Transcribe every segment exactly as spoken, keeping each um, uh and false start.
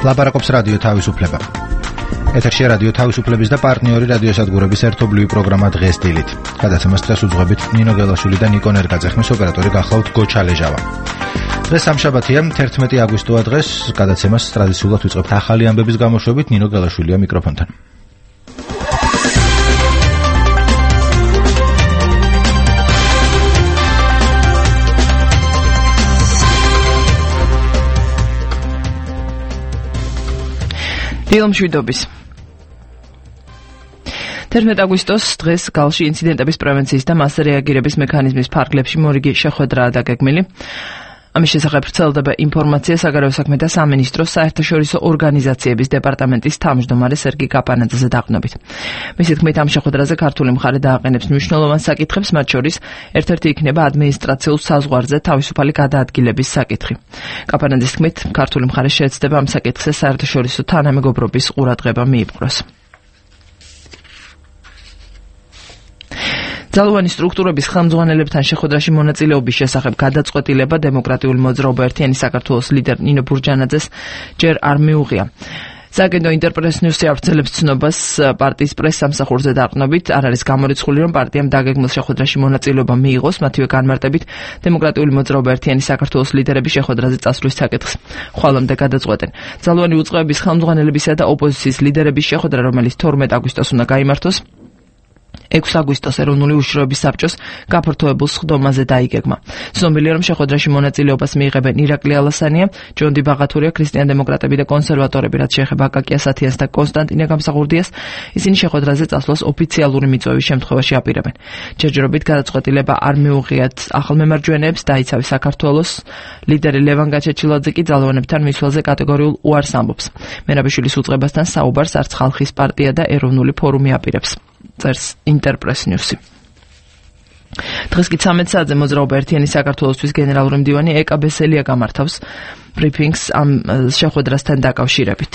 ლაპარაკობს რადიო თავისუფლება. ეთერში რადიო თავისუფლების და პარტნიორი რადიოსადგურების ერთობლივი პროგრამა დღეს დილით. გადაცემას დღეს უძღვებით ნინო გელაშვილი და ნიკო ნერგაძეხმის, ოპერატორი გახლავთ გოჩა ლეჟავა. დღეს სამშაბათია, თერთმეტი აგვისტოა დღეს. გადაცემას ტრადიციულად ვიწყებთ ახალი ამბების გამოშვებით. ნინო გელაშვილია მიკროფონთან. დილმშვიდობის. თერთმეტი აგვისტოს დღეს გალში ინციდენტების პრევენციის და მასზე რეაგირების მექანიზმის ფარგლებში მორიგი შეხვედრაა დაგეგმილი. ამის შესახებ ვრცელდება ინფორმაცია საგარეო საქმეთა სამინისტროს საერთაშორისო ორგანიზაციების დეპარტამენტის თავმჯდომარე სერგი კაპანაძეზე დაყრდნობით. მისი თქმით, ამ შეხვედრაზე ქართული მხარე დააყენებს მნიშვნელოვან საკითხებს, მათ შორის ერთ-ერთი იქნება ადმინისტრაციულ საზღვარზე თავისუფალი გადაადგილების საკითხი. კაპანაძის თქმით, ქართული მხარე შეეცდება ამ საკითხზე საერთაშორისო თანამეგობრობის ყურადღება მიიპყროს. ძალოვანი სტრუქტურების ხელმძღვანელებთან შეხვედრაში მონაწილეობის შესახებ გადაწყვეტილება დემოკრატიული მოძრაობა ერთიანი საქართველოს ლიდერ ნინო ბურჯანაძეს ჯერ არ მიუღია. სააგენტო ინტერპრეს ნიუსი ავრცელებს ცნობას პარტიის პრესსამსახურზე დაყრდნობით, არ არის გამორიცხული, რომ პარტიამ დაგეგმილ შეხვედრაში მონაწილეობა მიიღოს, მათივე განმარტებით დემოკრატიული მოძრაობა ერთიანი საქართველოს ლიდერები შეხვედრაზე წასვლის საკითხს ხვალამდე გადაწყვეტენ. ძალოვანი უწყებების ხელმძღვანელებისა და ოპოზიციის ლიდერების შეხვედრა, რომელიც თორმეტი აგვისტოს უნდა გაიმართოს, ექვსი აგვისტოს ეროვნული უშიშროების საბჭოს გაფართოებულ სხდომაზე დაიგეგმა. ცნობილია, რომ შეხვედრაში მონაწილეობას მიიღებენ ირაკლი ალასანია, ჯონდი ბაღათურია, ქრისტიან-დემოკრატები და კონსერვატორები, რაც შეეხება აკაკი ასათიანს და კონსტანტინე გამსახურდიას. ისინი შეხვედრაზე წასვლას ოფიციალური მიწვევის შემთხვევაში აპირებენ. ჯერჯერობით გადაწყვეტილება არ მიუღიათ ახალმემარჯვენეებს, დაიცავი საქართველოს ლიდერი ლევან გაჩეჩილაძე კი ძალოვანებთან მისვლაზე კატეგორიულ უარს ამბობს. მერაბიშვილის უწყებასთან საუბარს არც ხალხის პარტია და ეროვნული ფორუმი აპირებს. წერს ინტერპრეს ნიუსი. დღეს კი ცამეტ საათზე მოძრაობა ერთიანი საქართველოსთვის გენერალური მდივანი ეკა ბესელია გამართავს ბრიფინგს ამ შეხვედრასთან დაკავშირებით.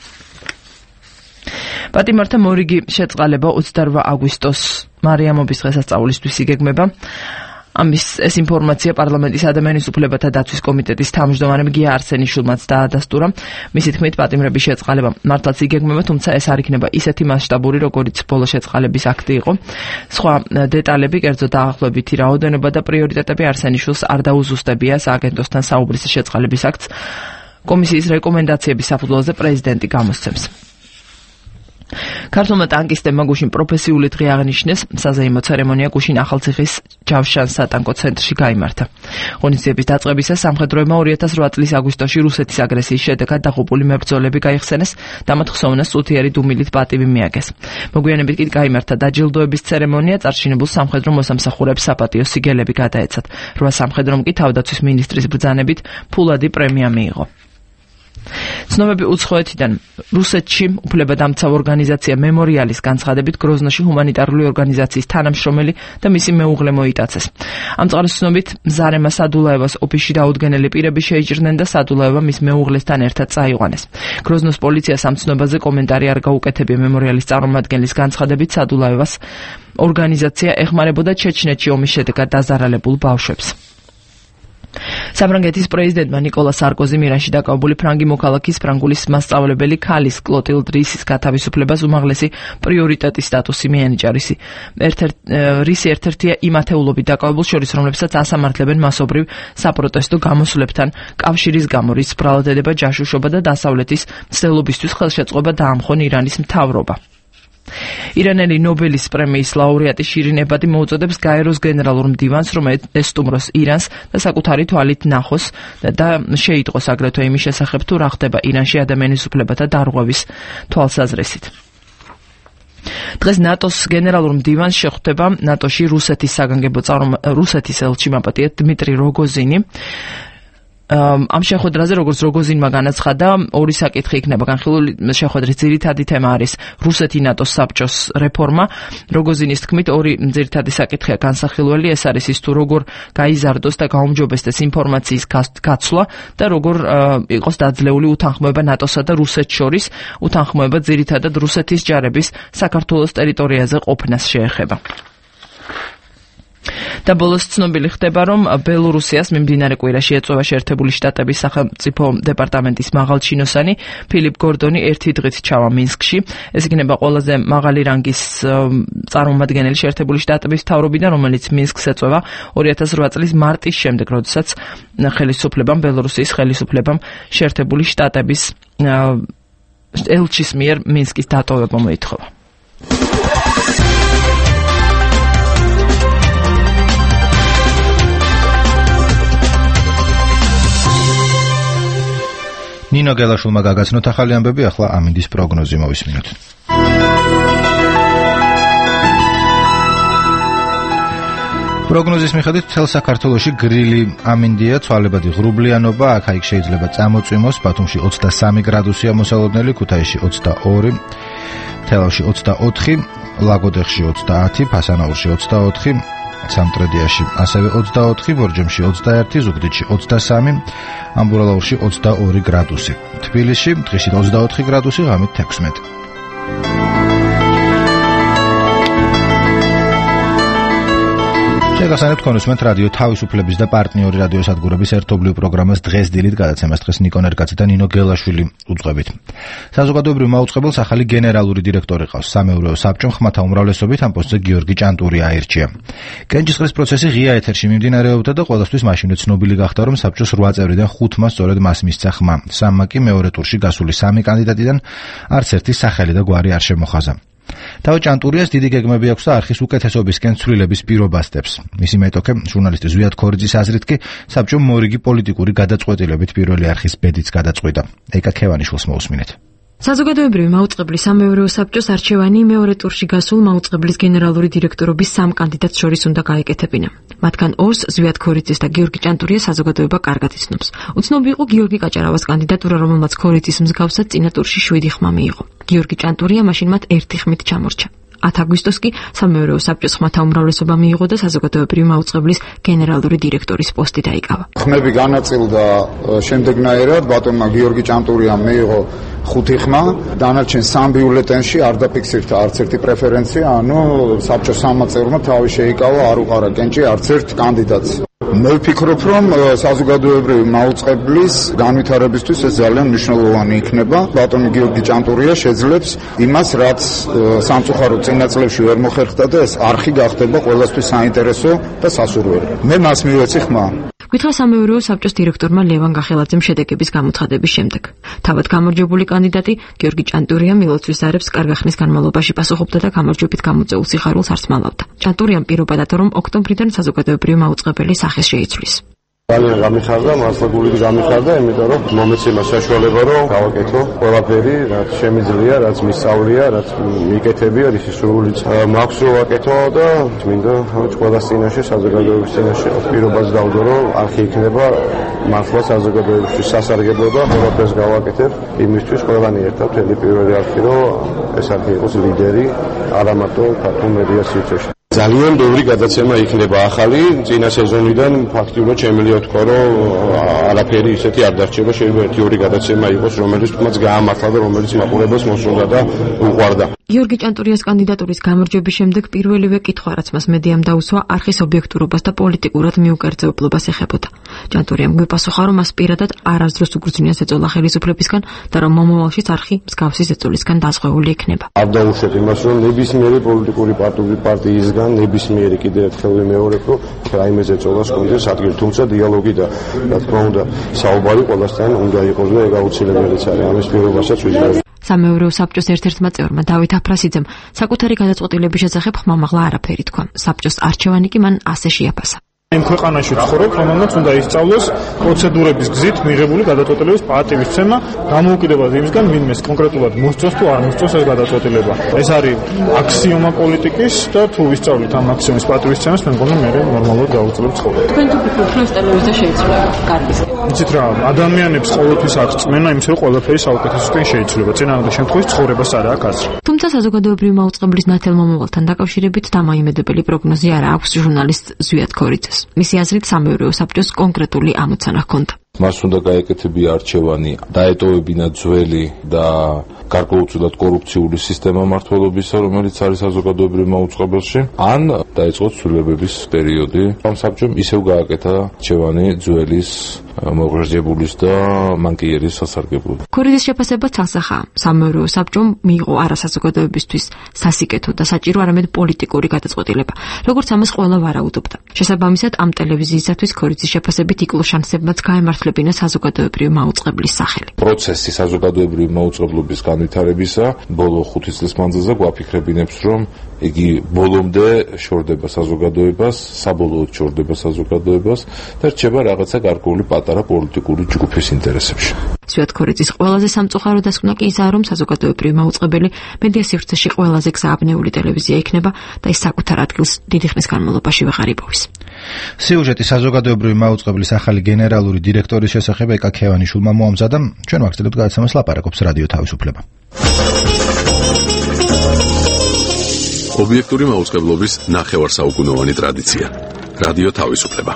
პატიმართა მორიგი შეწყალება ოცდაორ აგვისტოს მარიამობის დღესასწაულისთვის იგეგმება. ამის ეს ინფორმაცია პარლამენტის ადამიანის უფლებათა დაცვის კომიტეტის თავმჯდომარემ გია არსენიშვილმაც დაადასტურა. მისი თქმით, პატიმრების შეწყალება მართლაც იგეგმება, თუმცა ეს არ იქნება ისეთი მასშტაბური, როგორიც ბოლო შეწყალების აქტი იყო. სხვა დეტალები, კერძო დაახლოებითი რაოდენობა და პრიორიტეტები არსენიშვილს არ დაუზუსტებია სააგენტოსთან საუბრის შეწყალების აქტს. კომისიის რეკომენდაციების საფუძველზე პრეზიდენტი გამოსცემს. ქართულმა ტანკისტებმა გუშინ პროფესიული დღე აღნიშნეს. საზეიმო ცერემონია გუშინ ახალციხის ჯავშან სატანკო ცენტრში გაიმართა. ღონისძიების დაწყებისას სამხედროებმა ორი ათას რვა წლის აგვისტოში რუსეთის აგრესიის შედეგად დაღუპული მებრძოლები გაიხსენეს და მათ ხსოვნას წუთიერი დუმილით პატივი მიაგეს. მოგვიანებით კი გაიმართა დაჯილდოების ცერემონია, წარჩინებულ სამხედრო მოსამსახურეებს საპატიო სიგელები გადაეცათ. რვა სამხედრომ კი თავდაცვის მინისტრის ბრძანებით ფულადი პრემია მიიღო. ცნობები უცხოეთიდან. რუსეთში უფლებადამცავ ორგანიზაცია მემორიალის განცხადებით გროზნოში ჰუმანიტარული ორგანიზაციის თანამშრომელი და მისი მეუღლე მოიტაცეს. ამ წყაროს ცნობით ზარემა სადულაევას ოფისში დაუდგენელი პირები შეიჭრნენ და სადულაევა მის მეუღლესთან ერთად წაიყვანეს. გროზნოს პოლიციას ამ ცნობაზე კომენტარი არ გაუკეთებია. მემორიალის წარმომადგენლის განცხადებით სადულაევას ორგანიზაცია ეხმარებოდა ჩეჩნეთში ომის შედეგად დაზარალებულ ბავშვებს. საფრანგეთის პრეზიდენტმა ნიკოლა სარკოზიმ ირანში დაკავებული ფრანგი მოქალაქის ფრანგულის მასწავლებელი ქალის კლოტილდ რისის გათავისუფლებას უმაღლესი პრიორიტეტის სტატუსი მიენიჭა. რისი რისი ერთ-ერთია იმ ათეულობით დაკავებულ შორის, რომლებსაც ასამართლებენ მასობრივ საპროტესტო გამოსვლებთან კავშირის გამო, რის ბრალად ედება ჯაშუშობა და დასავლეთის მცდელობისთვის ხელშეწყობა დაამხონ ირანის მთავრობა. ირანელი ნობელის პრემიის ლაურეატი შირინ ებადი მოუწოდებს გაეროს გენერალურ მდივანს, რომ ესტუმროს ირანს და საკუთარი თვალით ნახოს და შეიტყოს აგრეთვე იმის შესახებ, თუ რა ხდება ირანში ადამიანის უფლებათა დარღვევის თვალსაზრისით. დღეს ნატოს გენერალურ მდივანს შეხვდება ნატოში რუსეთის საგანგებო რუსეთის ელჩი მაპატია დმიტრი როგოზინი. ამ შეხვედრაზე, როგორც როგოზინმა განაცხადა, ორი საკითხი იქნება განხილული. შეხვედრის ძირითადი თემა არის რუსეთი ნატოს საბჭოს რეფორმა. როგოზინის თქმით, ორი ძირითადი საკითხია განსახილველი, ეს არის ის, თუ როგორ გაიზარდოს და გაუმჯობესდეს ინფორმაციის გაცვლა და როგორ იყოს დაძლეული უთანხმოება ნატოსა და რუსეთს შორის. უთანხმოება ძირითადად რუსეთის ჯარების საქართველოს ტერიტორიაზე ყოფნას შეეხება. და ბოლოს ცნობილი ხდება, რომ ბელორუსიას მიმდინარე კვირაში ეწევა შეერთებული შტატების სახელმწიფო დეპარტამენტის მაღალჩინოსანი ფილიპ გორდონი ერთი დღით ჩავა მინსკში. ეს იქნება ყველაზე მაღალი რანგის წარმომადგენელი შეერთებული შტატების მთავრობიდან, რომელიც მინსკს ეწევა ორი ათას ოთხ წლის მარტის შემდეგ, როდესაც ხელისუფლებამ ბელორუსიის ხელისუფლებამ შეერთებული შტატების ელჩის მიერ მინსკის დატოვება მოითხოვა. ნინო გელაშვილმა გაგაცნოთ ახალი ამბები, ახლა ამინდის პროგნოზი მოვისმინოთ. პროგნოზის მიხედვით მთელ საქართველოში გრილი ამინდია, ცვალებადი ღრუბლიანობა, აქ-იქ შეიძლება წამოწვიმოს, ბათუმში ოცდასამი გრადუსია მოსალოდნელი, ქუთაისში ოცდაორი, თელავში ოცდაოთხი, ლაგოდეხში ოცდაათი, ფასანაურში ოცდაოთხი, სამტრედიაში ასევე ოცდაოთხი, ბორჯომში ოცდაერთი, ზუგდიდში ოცდასამი, ამბურალაურში ოცდაორი გრადუსი. თბილისში დღეში ოცდაოთხი გრადუსი, ღამით თექვსმეტი. შეგახსენებთ კონსუმენტ რადიო თავისუფლების და პარტნიორი რადიოსადგურების ერთობლივ პროგრამას დღეს დილით გადაცემას დღეს ნიკონ ერკაძე და ნინო გელაშვილი უძღვებით. საზოგადოებრივ მაუწყებელს ახალი გენერალური დირექტორი ყავს. სამეურვეო საბჭომ ხმათა უმრავლესობით ამ პოსტზე გიორგი ჭანტური აირჩია. კენჭისყრის პროცესი ღია ეთერში მიმდინარეობდა და ყველასთვის მაშინვე ცნობილი გახდა, რომ საბჭოს რვა წევრიდან ხუთმა სწორედ მას მისცა ხმა. სამმა კი მეორე ტურში გასული სამი კანდიდატიდან არც ერთი სახელი და გვარი არ შემოხაზა. თავი ჭანტურიას დიდი გეგმები აქვს და არხის უკეთესობისკენ ცვლილების პირობა სდებს. მისი მეტოქე, ჟურნალისტი ზვიად ქორიძის აზრით კი, საბჭომ მორიგი პოლიტიკური გადაწყვეტილებით პირველი არხის ბედიც გადაწყვიტა. ეკა ქევანიშვილს მოусმინეთ. საზოგადოებრივი მაუწყებლის სამეურვეო საბჭოს არჩევანი მეორე ტურში გასულ მაუწყებლის გენერალური დირექტორობის სამ კანდიდატს შორის უნდა გაეკეთებინა. მათგან ორს ზვიად ქორიძის და გიორგი ჭანტურიას საზოგადოება კარგად იცნობს. უცნობი იყო გიორგი კაჭარავას კანდიდატურა, რომელმაც ქორიძის მსგავსად წინა ტურში შვიდი ხმა მიიღო. გიორგი ჭანტურია მაშინ მათ ერთი ხმით ჩამორჩა. ათ აგვისტოს კი სამეურვეო საბჭოს ხმათა უმრავლესობა მიიღო და საზოგადოებრივი მაუწყებლის გენერალური დირექტორის პოსტი დაიკავა. ხმები განაწილდა შემდეგნაირად, ბატონმა გიორგი ჭანტურიამ მიიღო ხუთი ხმა, დანარჩენ სამ ბიულეტენში არ დაფიქსირდა არც ერთი პრეფერენცია, ანუ საბჭოს სამმა წევრმა თავი შეიკავა, არ უყარა კენჭი არც ერთ კანდიდატს. მე ვფიქრობ, რომ საზოგადოებრივი მაუწყებლის განვითარებისთვის ეს ძალიან მნიშვნელოვანი იქნება. ბატონი გიორგი ჭანტურია შეძლებს იმას, რაც სამწუხაროდ წინა წლებში ვერ მოხერხდა და ეს არხი გახდება ყველასთვის საინტერესო და სასურველი. მე მას მივეცი ხმა. გითხრა სამეურვეო საბჭოს დირექტორმა ლევან გახელაძემ შედეგების გამოცხადების შემდეგ. თავად გამარჯვებული კანდიდატი გიორგი ჭანტურია მილოცვის ზარებს კარგ ხნის განმავლობაში პასუხობდა და გამარჯვებით გამოწეულ სიხარულს არ სმალავდა. ჭანტურიამ პირობა დათო, რომ ოქტომბრიდან საზოგადოებრივი მაუწყებელი სახეს შეიცვლის. ძალიან გამიხარდა, მართლა გულით გამიხარდა, იმიტომ რომ მომეცემა საშუალება, რომ გავაკეთო ყველაფერი, რაც შემიძლია, რაც მისწავლია, რაც მიკეთებია, რის სრულიც მაქვს რომ ვაკეთო და მინდა ყველას წინაშე, საზოგადოების წინაშე პირობას დავდო, რომ არხი იქნება მართლა საზოგადოებისთვის სასარგებლო და ყველაფერს გავაკეთებ იმისთვის ყველანი ერთად მთელი პირველი არხი, რომ ეს არხი იყოს ლიდერი არა მარტო ქართულ მედია სივრცეში. ძალიან ბევრი გადაცემა იქნება ახალი, წინა სეზონიდან ფაქტიურად შემიძლია ვთქვა, რომ არაფერი ისეთი არ დარჩება, შეიძლება ერთი ორი გადაცემა იყოს, რომელიც თუმცა გაამართლა და რომელიც მაყურებელს მოსწონდა და უყვარდა. გიორგი ჭანტურიას კანდიდატურის გამარჯვების შემდეგ პირველივე კითხვა, რაც მას მედიამ დაუსვა, არხის ობიექტურობას და პოლიტიკურად მიუკერძეებლობას ეხებოდა. ჭანტურიამ გვიპასუხა, რომ მას პირადად არასდროს უგრძნია ზეწოლა ხელისუფლებისგან და რომ მომავალშიც არხი მსგავსი ზეწოლისგან დაზღვეული იქნება. არ დავუშვეთ იმას, რომ ნებისმიერი პოლიტიკური პარტიისგან ნებისმიერი კიდევ ერთხელ ვიმეორებ, რომ რაიმე ზეწოლას კონდეს ადგილი, თუმცა დიალოგი და რა თქმა უნდა საუბარი ყველასთან უნდა იყოს და ეგ აუცილებელიც არის. ამის პირობასაც ვიზიარებ. სამეურვეო საბჭოს ერთ-ერთმა წევრმა დავით აფრასიძემ საკუთარი გადაწყვეტილების შესახებ ხმამაღლა არაფერი თქვა. საბჭოს არჩევანი კი მან ასე შეაფასა. იმ ქვეყანაში ვცხოვრობ, რომელმაც უნდა ისწავლოს პროცედურების გზით მიღებული გადაწყვეტილების პატივისცემა, დამოუკიდებლად იმისგან, ვინმეს კონკრეტულად მოსწონს თუ არ მოსწონს ეს გადაწყვეტილება. ეს არის აქსიომა პოლიტიკის და თუ ვისწავლით ამ აქსიომის პატივისცემას, მე მგონი მე ნორმალურად გავუძლებ ცხოვრება. თქვენ თუ ფიქრობთ, რომ სტელევიზია შეიძლება კარგისკენ? იცით რა, ადამიანებს ყოველთვის აქვს წმენა იმის, რომ ყველაფერი საუკეთესოსკენ შეიძლება. წინააღმდეგ შემთხვევაში ცხოვრებას არ აქვს აზრი. თუმცა საზოგადოებრივი მაუწყებლის ნათელ მომავალთან დაკავშირებით დამაიმედებელი პროგნოზი არა აქვს ჟურნალისტ ზვიად ქორიძეს. მისი აზრით სამეურვეო საბჭოს კონკრეტული ამოცანა ჰქონდა. მას უნდა გაეკეთებინა არჩევანი, დაეტოვებინა ძველი და გარკვეულწილად კორუფციული სისტემა მმართველობისა, რომელიც არის საზოგადოებრივ მაუწყებელში, ან დაიწყო ცვლილებების პერიოდი. ამ საბჭომ ისევ გააკეთა არჩევანი ძველის, მოღრაჯებულის და მანკიერის სასარგებლოდ. ქორიძის შეფასება ცალსახაა. სამეურვეო საბჭომ მიიღო არა საზოგადოებისთვის სასიკეთო და საჭირო, არამედ პოლიტიკური გადაწყვეტილება, როგორც ამას ყველა ვარაუდობდა. შესაბამისად, ამ ტელევიზიისათვის ქორიძის შეფასებით იკლო შანსებმაც გაემართლებინა საზოგადოებრივი მაუწყებლის სახელი. პროცესი საზოგადოებრივი მაუწყებლობის განვითარებისა ბოლო ხუთი წლის მანძილზე გვაფიქრებინებს, რომ იგი ბოლომდე შორდება საზოგადოებას, საბოლოოდ შორდება საზოგადოებას და რჩება რაღაცა გარკვეული პატარა პოლიტიკური ჯგუფის ინტერესებში. სვიად ქორიძის ყველაზე სამწუხარო დასკვნა კი ისაა, რომ საზოგადოებრივი მაუწყებელი მედია სივრცეში ყველაზე გზააბნეული ტელევიზია იქნება და ის საკუთარ ადგილს დიდი ხნის განმავლობაში ვეღარ იპოვის. სიუჟეტი საზოგადოებრივი მაუწყებლის ახალი გენერალური დირექტორის შესახებ ეკა ქევანიშვილმა მოამზადა. ჩვენ ვაგრძელებთ გადაცემას, ლაპარაკობს რადიო თავისუფლება. ობიექტური მაუწყებლობის ნახევარსაუკუნოვანი ტრადიცია. რადიო თავისუფლება.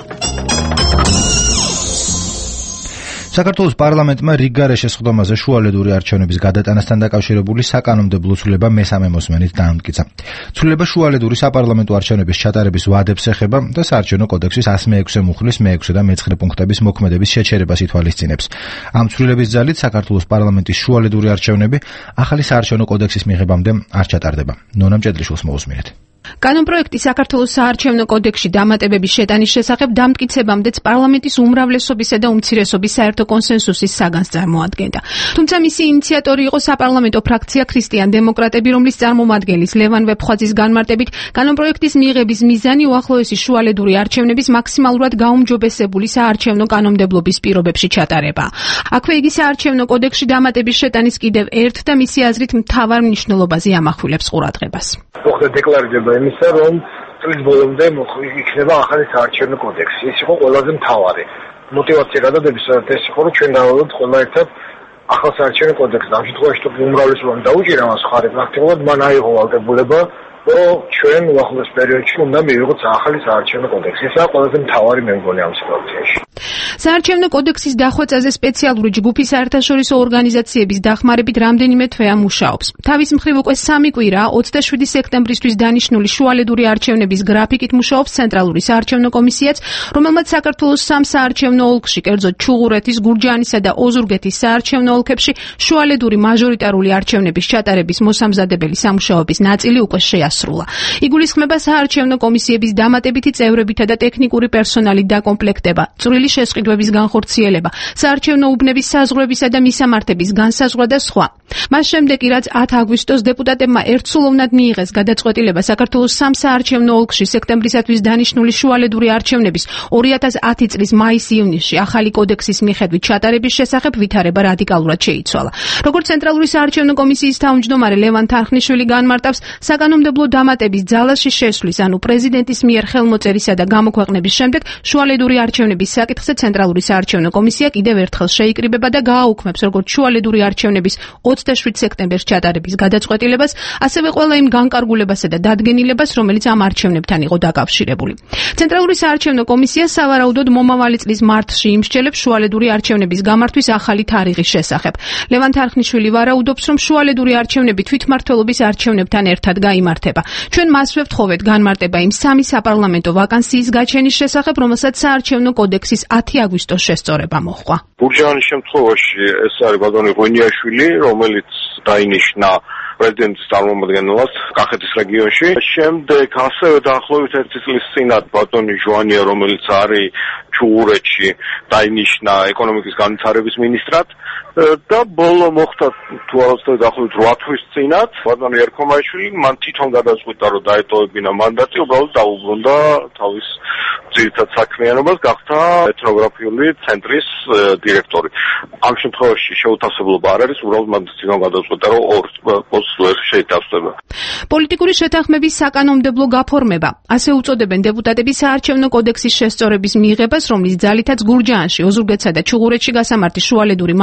საქართველოს პარლამენტმა რიგგარეშე სხდომაზე შუალედური არჩევნების გადატანასთან დაკავშირებული საკანონმდებლო ცვლილება მესამე მოსმენით დაამტკიცა. ცვლილება შუალედური საპარლამენტო არჩევნების ჩატარების ვადებს ეხება და საარჩევნო კოდექსის ას მეექვსე მუხლის მეექვსე და მეცხრე პუნქტების მოქმედების შეჩერებას ითვალისწინებს. ამ ცვლილების ძალით საქართველოს პარლამენტის შუალედური არჩევნები ახალი საარჩევნო კოდექსის მიღებამდე არ ჩატარდება. ნონა მჭედლიშვილს მოусმინეთ. კანონპროექტი საქართველოს საარჩევნო კოდექსში დამატებების შეტანის შესახებ დამტკიცებამდეც პარლამენტის უმრავლესობისა და უმცირესობის საერთო კონსენსუსის საგანს წარმოადგენდა. თუმცა მისი ინიციატორი იყო საპარლამენტო ფრაქცია ქრისტიან დემოკრატები, რომლის წარმომადგენლის ლევან ვეფხვაძის განმარტებით კანონპროექტის მიღების მიზანი უახლოესი შუალედური არჩევნების მაქსიმალურად გაუმჯობესებული საარჩევნო კანონმდებლობის პირობებში ჩატარება. აქვე იგი საარჩევნო კოდექსში დამატების შეტანის კიდევ ერთ და მისი აზრით მთავარ მნიშვნელობაზე ამახვილებს ყურადღებას. დეკლარირება იმისა, რომ წლის ბოლომდე იქნება ახალი საარჩევნო კოდექსი. ეს იყო ყველაზე მთავარი мотивация გადადების, ეს იყო, რომ ჩვენ დავავალოთ ყველა ერთად ახალ საარჩევნო კოდექსს. ამ შემთხვევაში თუ უმრავლესობამ დაუჭირა მას ხარი, პრაქტიკულად მან აიღო ვალდებულება, რომ ჩვენ უახლოეს პერიოდში უნდა მივიღოთ ახალი საარჩევნო კოდექსი. ესაა ყველაზე მთავარი მე მგონი ამ სიტუაციაში. საარჩევნო კოდექსის დახვეწაზე სპეციალური ჯგუფი საერთაშორისო ორგანიზაციების დახმარებით რამდენიმე თვეა მუშაობს. თავის მხრივ უკვე სამი კვირაა ოცდაშვიდი სექტემბრისთვის დანიშნული შუალედური არჩევნების გრაფიკით მუშაობს ცენტრალური საარჩევნო კომისიაც, რომელმაც საქართველოს სამ საარჩევნო ოლქში, კერძოდ ჩუღურეთის, გურჯაანისა და ოზურგეთის საარჩევნო ოლქებში შუალედური მაჟორიტარული არჩევნების ჩატარების მოსამზადებელი სამუშაოების ნაწილი უკვე შეასრულა. იგულისხმება საარჩევნო კომისიების დამატებითი წევრებითა და ტექნიკური პერსონალით დაკომპლექტება, წვრილი შესყიდვების განხორციელება, საარჩევნო უბნების საზღვრებისა და მისამართების განსაზღვრა და სხვა. მას შემდეგ კი რაც ათი აგვისტოს დეპუტატებმა ერთსულოვნად მიიღეს გადაწყვეტილება საქართველოს სამ საარჩევნო ოლქში სექტემბრისათვის დანიშნული შუალედური არჩევნების ორი ათას ათი წლის მაის-ივნისში ახალი კოდექსის მიხედვით ჩატარების შესახებ ვითარება რადიკალურად შეიცვალა. როგორც ცენტრალური საარჩევნო კომისიის თავმჯდომარე ლევან თარხნიშვილი განმარტავს, საკანონმდებლო დამატების ძალაში შესვლის, ანუ პრეზიდენტის მიერ ხელმოწერისა და გამოქვეყნების შემდეგ შუალედური არჩევნების საკითხზე ცენტრალური საარჩევნო კომისია კიდევ ერთხელ შეიკრიბება და გააუქმებს როგორც შუალედური არჩევნების ოცდაშვიდ სექტემბერს ჩატარების გადაწყვეტილებას, ასევე ყველა იმ განკარგულებასა და დადგენილებას, რომელიც ამ არჩევნებთან იყო დაკავშირებული. ცენტრალური საარჩევნო კომისია სავარაუდოდ მომავალი წლის მარტში იმსჯელებს შუალედური არჩევნების გამართვის ახალი თარიღის შესახებ. ლევან თარხნიშვილი ვარაუდობს, რომ შუალედური არჩევნები თვითმმართველობის არჩევნებთან ერთად გაიმართება. ჩვენ მასვე ვთხოვეთ განმარტება იმ სამი საპარლამენტო ვაკანსიის გაჩენის შესახებ, რომელსაც საარჩევნო კოდექსის ათი აგვისტოს შესწორება მოჰყვა. გურჯაანის შემთხვევაში ეს არის ბატონი ღვინიაშვილი, რომელიც დაინიშნა პრეზიდენტის წარმომადგენლად კახეთის რეგიონში. შემდეგ ასევე დაახლოებით ერთი წლის წინათ ბატონი ჟვანია, რომელიც არის ჩუღურეთში, დაინიშნა ეკონომიკის განვითარების ministrად და ბოლო მოხდა თუ არა ვცდები დაახლოებით რვა თვის წინათ ბატონი ერქომაიშვილი მან თვითონ გადაწყვიტა, რომ დაეტოვებინა მანდატი, უბრალოდ დაუბრუნდა თავის ძირითად საქმიანობას, გახდა ეთნოგრაფიული ცენტრის დირექტორი. ამ შემთხვევაში შეუთავსებლობა არ არის, უბრალოდ მან თვითონ გადაწყვიტა, რომ ორ პოსტს ვერ შეითავსება. პოლიტიკური შეთანხმების საკანონმდებლო გაფორმება, ასე უწოდებენ დეპუტატები საარჩევნო კოდექსის შესწორების მიღებას, რომლის ძალითაც გურჯაანში, ოზურგეთსა და ჩუღურეთში გასამართი შუალედური მაჟორიტარული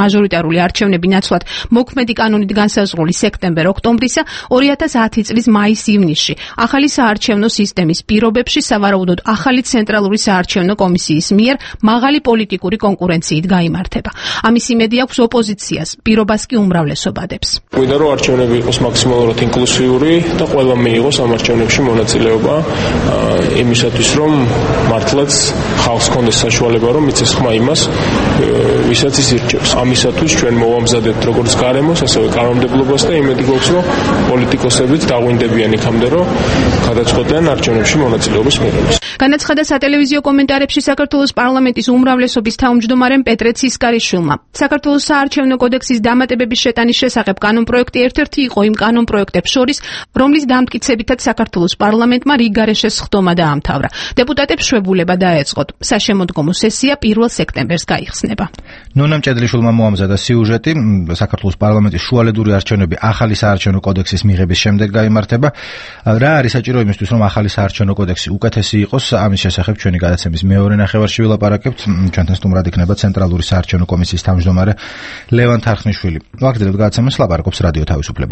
პარლამენტარული არჩევნები ნაცვლად მოქმედი კანონით განსაზღვრული სექტემბერ-ოქტომბრისა ორი ათას ათი წლის მაის-ივნისში ახალი საარჩევნო სისტემის პირობებში სავარაუდოდ ახალი ცენტრალური საარჩევნო კომისიის მიერ მაღალი პოლიტიკური კონკურენციით გაიმართება. ამის იმედი აქვს ოპოზიციას, პირობას კი უმრავლესობა დებს. გვინდა რომ არჩევნები იყოს მაქსიმალურად ინკლუსიური და ყველა მიიღოს ამ არჩევნებში მონაწილეობა იმისათვის რომ მართლაც ხალხს კონდეს საშუალება რომ მიწეს ხმა იმას ვისაც ის ირჩევს. ამისათვის ჩვენ მოვამზადებთ როგორც გარემოს, ასევე კანონმდებლობას და იმედი გვაქვს რომ პოლიტიკოსებიც დაგვინდებიან იქამდე რომ გადაწყვეტენ არჩევნებში მონაწილეობის მიღებას. განაცხადა სატელევიზიო კომენტარებში საქართველოს პარლამენტის უმრავლესობის თავმჯდომარემ პეტრე ცისკარიშვილმა. საქართველოს საარჩევნო კოდექსის დამატებების შეტანის შესახებ კანონპროექტი ერთ-ერთი იყო იმ კანონპროექტებს შორის, რომლის დამტკიცებითაც საქართველოს პარლამენტმა რიგგარეშე სხდომა დაამთავრა. დეპუტატებს შვებულება დაეწყოთ. საშემოდგომო სესია პირველ სექტემბერს გაიხსნება. ნონა მჭედლიშვილმა მოამზადა სიუჟეტი. საქართველოს პარლამენტის შუალედური არჩევნები ახალი საარჩევნო კოდექსის მიღების შემდეგ გაიმართება. რა არის საჭირო იმისთვის, რომ ახალი საარჩევნო კოდექსი უკეთესი იყოს? ამის შესახებ ჩვენი გადაცემის მეორე ნახევარში ვილაპარაკებთ. ჩვენთან სტუმრად იქნება ცენტრალური საარჩევნო კომისიის თავმჯდომარე ლევან თარხნიშვილი. ვაგრძელებთ გადაცემას, ლაპარაკობს რადიო თავისუფლება.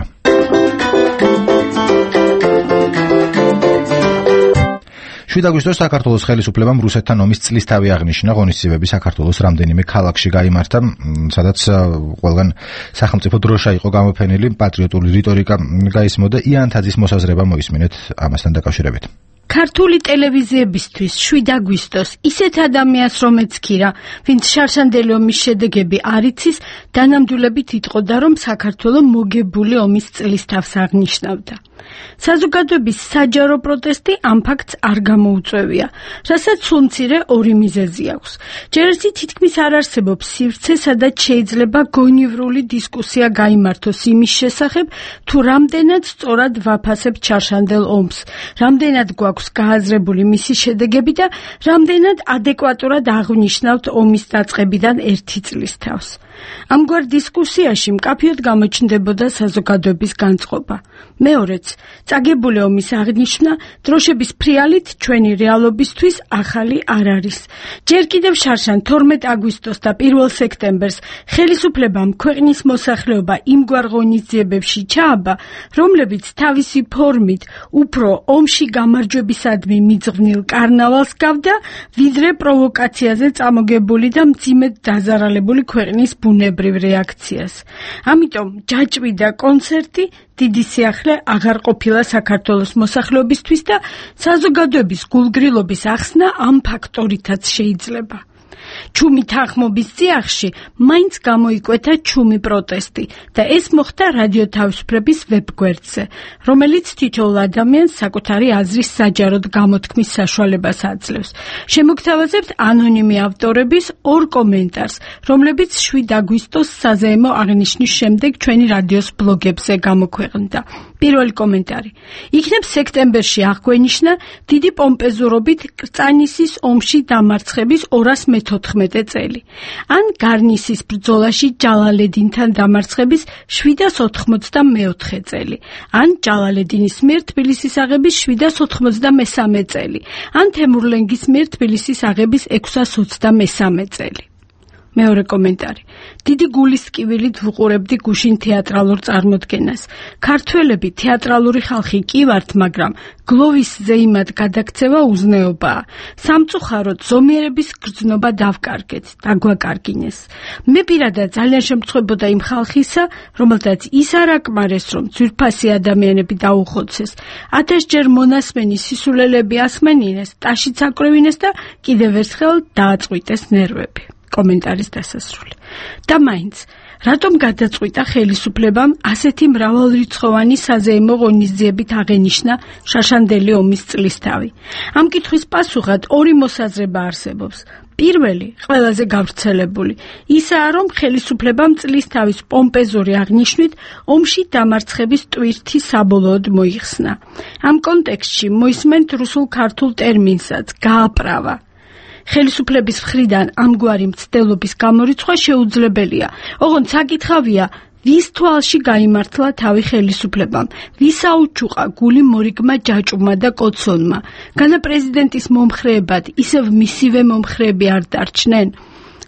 შვიდ აგვისტოს საქართველოს ხელისუფლებამ რუსეთთან ომის წლისთავი აღნიშნა. ღონისძიებები საქართველოს რამდენიმე ქალაქში გაიმართა, სადაც ყველგან სახელმწიფო დროშა იყო გამოფენილი, პატრიოტული რიტორიკა გაისმოდა. იან თაძის მოსაზრება მოისმინეთ ამასთან დაკავშირებით. ქართული ტელევიზიებისთვის შვიდ აგვისტოს ისეთ ადამიანს რომეც ქირა, ვინც შარშანდელი ომის შედეგები არ იცის, დანამდვილებით იტყოდა, რომ საქართველო მოგებული ომის წლისთავს აღნიშნავდა. საზოგადოების საჯარო პროტესტი ამ ფაქტს არ გამოუწვევია, რასაც სულ მცირე ორი მიზეზი აქვს. ჯერ ერთი თითქმის არ არსებობს სივრცე, სადაც შეიძლება გონივრული დისკუსია გაიმართოს იმის შესახებ, თუ რამდენად სწორად ვაფასებთ შარშანდელ ომს, რამდენად გვაქვს გააზრებული მისი შედეგები და რამდენად ადეკვატურად აღვნიშნავთ ომის დაწყებიდან ერთი წლის თავს. ამგვარ დისკუსიაში მკაფიოდ გამოჩნდებოდა საზოგადოების განწყობა. მეორეც, წაგებული ომის აღნიშვნა დროშების ფრიალით ჩვენი რეალობისთვის ახალი არ არის. ჯერ კიდევ შარშან თორმეტ აგვისტოს და პირველ სექტემბერს ხელისუფლებამ ქვეყნის მოსახლეობა იმგვარ ღონისძიებებში ჩააბა, რომლებიც თავისი ფორმით უფრო ომში გამარჯვებისადმი მიძღვნილ კარნავალს გავდა, ვიდრე პროვოკაციაზე წამოგებული და მძიმედ დაზარალებული ქვეყნის ბუნებრივ რეაქციას. ამიტომ ჯაჭვი და კონცერტი დიდი სიახლე აღარ ყოფილა საქართველოს მოსახლეობისთვის და საზოგადოების გულგრილობის ახსნა ამ ფაქტორითაც შეიძლება. ჩუმი თანხმობის წიაღში მაინც გამოიკვეთა ჩუმი პროტესტი და ეს მოხდა რადიო თავისუფლების ვებგვერდზე, რომელიც თითოეულ ადამიანს საკუთარი აზრის საჯაროდ გამოთქმის საშუალებას აძლევს. შემოგთავაზებთ ანონიმი ავტორების ორ კომენტარს, რომლებიც შვიდ აგვისტოს საზეიმო აღნიშვნის შემდეგ ჩვენი რადიოს ბლოგებზე გამოქვეყნდა. პირველი კომენტარი. იქნებ სექტემბერში აღგვენიშნა დიდი პომპეზურობით კრწანისის ომში დამარცხების ორას მეთოთხმეტე წელი. ან გარნისის ბრძოლაში ჯალალედინთან დამარცხების შვიდას ოთხმოცდამეოთხე წელი. ან ჯალალედინის მიერ თბილისის აღების შვიდას ოთხმოცდამესამე წელი. ან თემურლენგის მიერ თბილისის აღების ექვსას ოცდამესამე წელი. მეორე კომენტარი. დიდი გულისკივილით ვუყურებდი გუშინ თეატრალურ წარმოდგენას. ქართველები თეატრალური ხალხი კი ვართ, მაგრამ გლოვის ზეიმად გადაქცევა უზნეობაა. სამწუხაროდ ზომიერების გრძნობა დავკარგეთ, დაგვაკარგინეს. მე პირადად ძალიან შემწხვებოდა იმ ხალხისა, რომელთაც ის არ აკმარეს, რომ ძვირფასი ადამიანები დაუხოცეს. ათასჯერ მონასმენი სისულელები ასმენინეს, ტაშიც აკრევინეს და კიდევ ერთხელ დააწყვიტეს ნერვები. კომენტარის დასასრული. და მაინც, რატომ გადაწყვიტა ხელისუფლებამ ასეთი მრავალრიცხოვანი საზეიმო ღონისძიებით აღენიშნა შარშანდელი ომის წლისთავი? ამ კითხვის პასუხად ორი მოსაზრება არსებობს. პირველი, ყველაზე გავრცელებული, ისაა, რომ ხელისუფლებამ წლისთავის პომპეზური აღნიშვნით ომში დამარცხების ტვირთი საბოლოოდ მოიხსნა. ამ კონტექსტში მოისმენთ რუსულ-ქართულ ტერმინსაც გააправა. ხელისუფლების მხრიდან ამგვარი მცდელობის გამორიცხვა შეუძლებელია. ოღონდ საკითხავია, ვის თვალში გაიმართლა თავი ხელისუფლებამ, ვის აუჩუყა გული მორიგმა ჯაჭვმა და კოცონმა. განა პრეზიდენტის მომხრეებად ისევ მისივე მომხრეები არ დარჩნენ.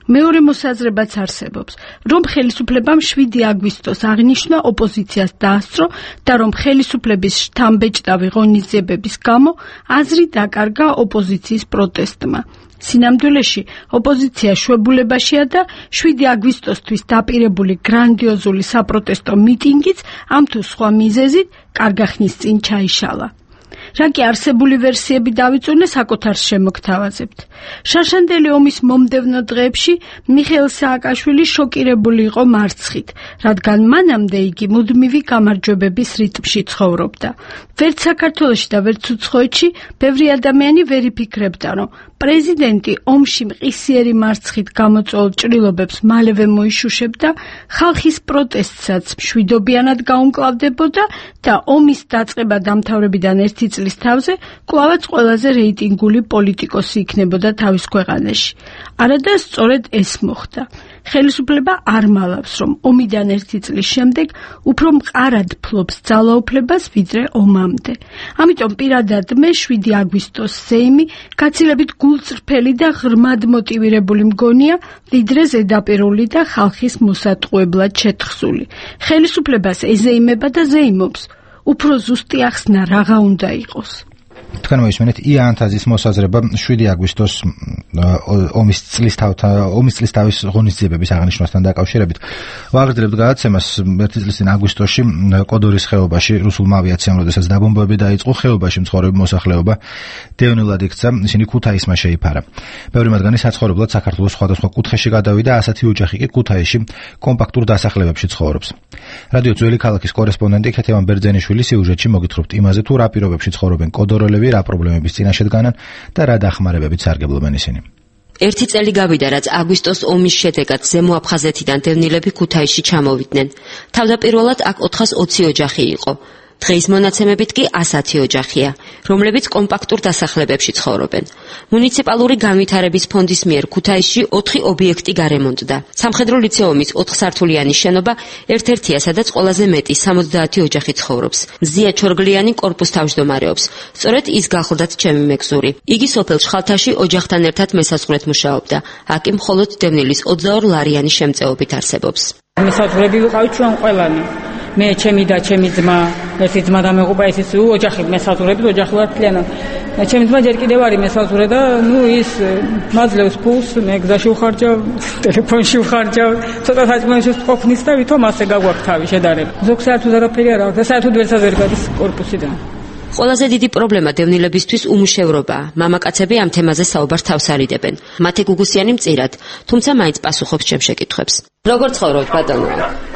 მეორე მოსაზრებაც არსებობს, რომ ხელისუფლებამ შვიდი აგვისტოს აღნიშნა ოპოზიციას დაასწრო და რომ ხელისუფლების შთამბეჭდავი ღონისძიებების გამო აზრი დაკარგა ოპოზიციის პროტესტმა. სინამდვილეში ოპოზიცია შვებულებაშია და შვიდი აგვისტოსთვის დაპირებული გრანდიოზული საპროტესტო მიტინგიც ამ თუ სხვა მიზეზით კარგახნის წინ ჩაიშალა. რა კი არსებული ვერსიები დავიწუნე საკუთარ შემოგთავაზებთ. შარშანდელი ომის მომდევნო დღეებში მიხეილ სააკაშვილი შოკირებული იყო მარცხით, რადგან მანამდე იგი მუდმივი გამარჯვებების რიტმში ცხოვრობდა. ვერც საქართველოში და ვერც უცხოეთში ბევრი ადამიანი ვერ იფიქრებდა, რომ პრეზიდენტი ომში მყისიერი მარცხით გამოწვეულ ჭრილობებს მალევე მოიშუშებდა, ხალხის პროტესტსაც მშვიდობიანად გაუმკლავდებოდა და ომის დაწყება დამთავრებიდან ერთი წლის თავზე კვლავაც ყველაზე რეიტინგული პოლიტიკოსი იქნებოდა თავის ქვეყანაში. არადა სწორედ ეს მოხდა. ხელისუფლება არ მალავს, რომ ომიდან ერთი წლის შემდეგ უფრო მყარად ფლობს ძალაუფლებას ვიდრე ომამდე. ამიტომ პირადად მე შვიდი აგვისტოს სეიმი გაცილებით გულწრფელი და ღრმად მოტივირებული მგონია, ვიდრე ზედაპირული და ხალხის მოსატყუებლად შეთხსული. ხელისუფლებას ეზეიმება და ზეიმობს. უფრო ზუსტი ახსნა რაღა უნდა იყოს. თქვენ მოისმენთ იანთაზის მოსაზრება შვიდი აგვისტოს ომის წლის ომის წლის თავის ღონისძიებების აღნიშვნასთან დაკავშირებით. ვაგრძელებთ გადაცემას ერთი წლის წინ აგვისტოში კოდორის ხეობაში რუსულმა ავიაციამ როდესაც დაბომბვები დაიწყო, ხეობაში მცხოვრები მოსახლეობა დევნილად იქცა, ისინი ქუთაისმა შეიფარა. ბევრი მათგანი საცხოვრებლად საქართველოს სხვადასხვა კუთხეში გადავიდა, ასეთი ოჯახი კი ქუთაისში კომპაქტურ დასახლებებში ცხოვრობს. რადიო ძველი ქალაქის კორესპონდენტი ქეთევან ბერძენიშვილი სიუჟეტში მოგითხრობთ იმაზე, თუ რა პირობებში ცხოვრობენ კოდორელები, რა პრობლემების წინაშე დგანან და რა დახმარებებით სარგებლობენ ისინი. ერთი წელი გავიდა, რაც აგვისტოს ომის შედეგად ზემო აფხაზეთიდან დევნილები ქუთაისში ჩამოვიდნენ. თავდაპირველად აქ ოთხას ოცი ოჯახი იყო. დღეის მონაცემებით კი ასათი ოჯახია, რომლებიც კომპაქტურ დასახლებებში ცხოვრობენ. მუნიციპალური განვითარების ფონდის მიერ ქუთაისში ოთხი ობიექტი გარემონტდა. სამხედრო ლიცეუმის ოთხსართულიანი შენობა ერთ-ერთია, სადაც ყველაზე მეტი სამოცდაათი ოჯახი ცხოვრობს. ზია ჩორგლიანი კორპუს თავმჯდომარეობს. სწორედ ის გახლდათ ჩემი მეგზური. იგი სოფელ შხალთაში ოჯახთან ერთად მესაზღვრეთ მუშაობდა. აქ კი მხოლოდ დევნილის ოცდაორი ლარიანი შემწეობით არსებობს. მესაზღვრები ვიყავით ჩვენ ყველანი. მე ჩემი და ჩემი ძმა, ერთი ძმა და მეყופה ის ოჯახი მესაზღვრებით ოჯახი ვართ კლიანად. ჩემი ძმა ჯერ კიდევ არის მესაზღვრე და ნუ ის მაძლევს ფულს, მე გზაში ვხარჯავ, ტელეფონში ვხარჯავ, ცოტა საჭმელში ვყოფნის და ვითომ ასე გაგვაქვს თავი შედარება. ზოგ საერთოდ არაფერი არ აქვს და საერთოდ ვერცად ვერ გადის კორპუსიდან. ყველაზე დიდი პრობლემა დევნილებისთვის უმუშევრობაა. მამაკაცები ამ თემაზე საუბარს თავს არიდებენ. მათე გუგუსიანი მწირად, თუმცა მაინც პასუხობს ჩემ შეკითხვებს. როგორ ცხოვრობთ ბატონო?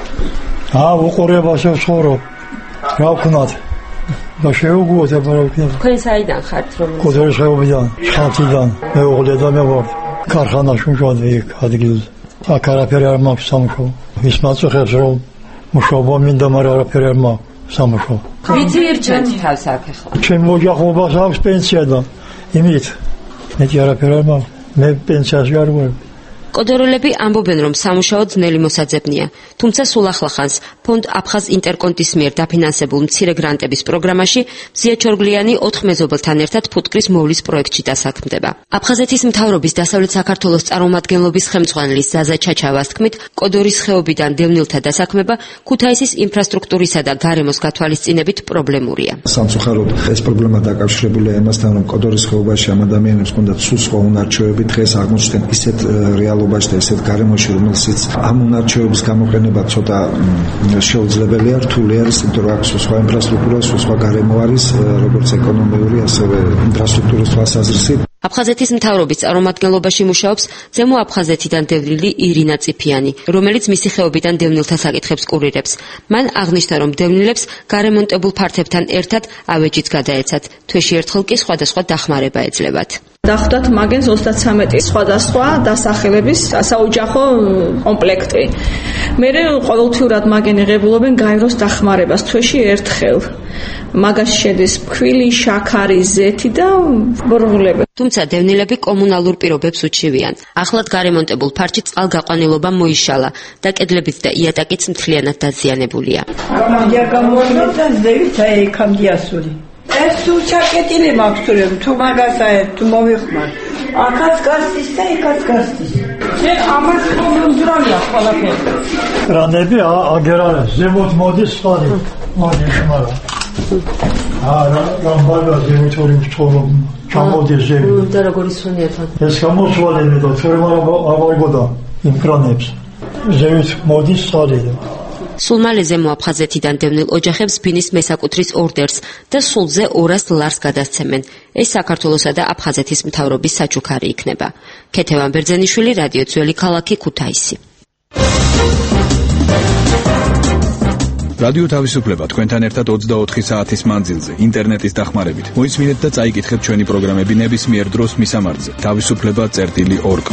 აა უყურებაში ვცხოვრობ. რა ვქნათ? და შეუგუოთ აბა რა ვქნათ? თქვენ საიდან ხართ რომ? კოდორის ხეობიდან, შხალთიდან. მე უყურე და მე ვარ. ქარხანაში მუშაობდი იქ ადგილზე. აქ არაფერი არ მაქვს სამუშაო. ის მაწუხებს რომ მუშაობა მინდა, მაგრამ არაფერი არ მაქვს სამუშაო. ვიცი ერჩათ თავს აქ ახლა. ჩემ ოჯახობას აქვს პენსია და იმით მეტი არაფერი არ მაქვს. მე პენსიაში არ ვარ. კოდორელები ამბობენ, რომ სამუშაო ძნელი მოსაძებნია, თუმცა სულ ახლახანს ფონდ აფხაზ ინტერკონტის მიერ დაფინანსებულ მცირე გრანტების პროგრამაში ზია ჩორგლიანი ოთხ მეზობელთან ერთად ფუტკრის მოვლის პროექტში დასაქმდება. აფხაზეთის მთავრობის დასავლეთ საქართველოს წარმომადგენლობის ხელმძღვანელის ზაზა ჩაჩავას თქმით, კოდორის ხეობიდან დევნილთა დასაქმება ქუთაისის ინფრასტრუქტურისა და გარემოს გათვალისწინებით პრობლემურია. სამწუხაროდ ეს პრობლემა დაკავშირებულია იმასთან, რომ კოდორის ხეობაში ამ ადამიანებს ჰქონდათ სულ სხვა უნარჩვევები, დღეს აღმოჩნდნენ ისეთ რეალ და ესეთ გარემოში, რომელსაც ამ უნარჩვევების გამოყენება ცოტა შეუძლებელია, რთული არის, იმიტომ რომ აქ სხვა ინფრასტრუქტურა, სხვა გარემო არის, როგორც ეკონომიური, ასევე ინფრასტრუქტურის თვალსაზრისით. აფხაზეთის მთავრობის წარმომადგენლობაში მუშაობს ზემო აფხაზეთიდან დევნილი ირინა წიფიანი, რომელიც მისი ხეობიდან დევნილთა საკითხებს კურირებს. მან აღნიშნა, რომ დევნილებს გარემონტებულ ფართებთან ერთად ავეჯიც გადაეცათ, თვეში ერთხელ კი სხვადასხვა დახმარება ეძლებათ. დახვდათ მაგენს ოცდათვრამეტი სხვადასხვა დასახელების საოჯახო კომპლექტი. მერე ყოველთვიურად მაგენ იღებულობენ გაეროს დახმარებას თვეში ერთხელ. მაგაში შედის ფქვილი, შაქარი, ზეთი და ბრუნვლები. თუმცა დევნილები კომუნალურ პირობებს უჩივიან. ახლად გარემონტებულ ფართში წყალგაყვანილობა მოიშალა და კედლებიც და იატაკიც მთლიანად დაზიანებულია. გამოდია გამოდია და ზევით აი კამდიასული. ეს თუ ჩაკეტილი მაქვს თუ მაგასა თუ მოვიხმარ აქაც გასის და იქაც გასის შენ ამას მომძრალია ყველაფერი რანები აგერანეს ზემოთ მოდის ხარი მოდის მარა არა გამბალა ზემოთ ორი მწოლო ჩამოდის ზემოთ და როგორ ისვენიათ ეს გამოსვალე და თორემ აღაიგოდა იმ კრანებს ზემოთ მოდის ხარი სულ მალე ზემო აფხაზეთიდან დევნილ ოჯახებს ბინის მესაკუთრის ორდერს და სულზე ორას ლარს გადასცემენ. ეს საქართველოსა და აფხაზეთის მთავრობის საჩუქარი იქნება. ქეთევან ბერძენიშვილი, რადიო ძველი ქალაქი, ქუთაისი. რადიო თავისუფლება თქვენთან ერთად ოცდაოთხი საათის მანძილზე ინტერნეტის დახმარებით. მოისმინეთ და წაიკითხეთ ჩვენი პროგრამები ნებისმიერ დროს მისამართზე თავისუფლება წერტილი ორგ.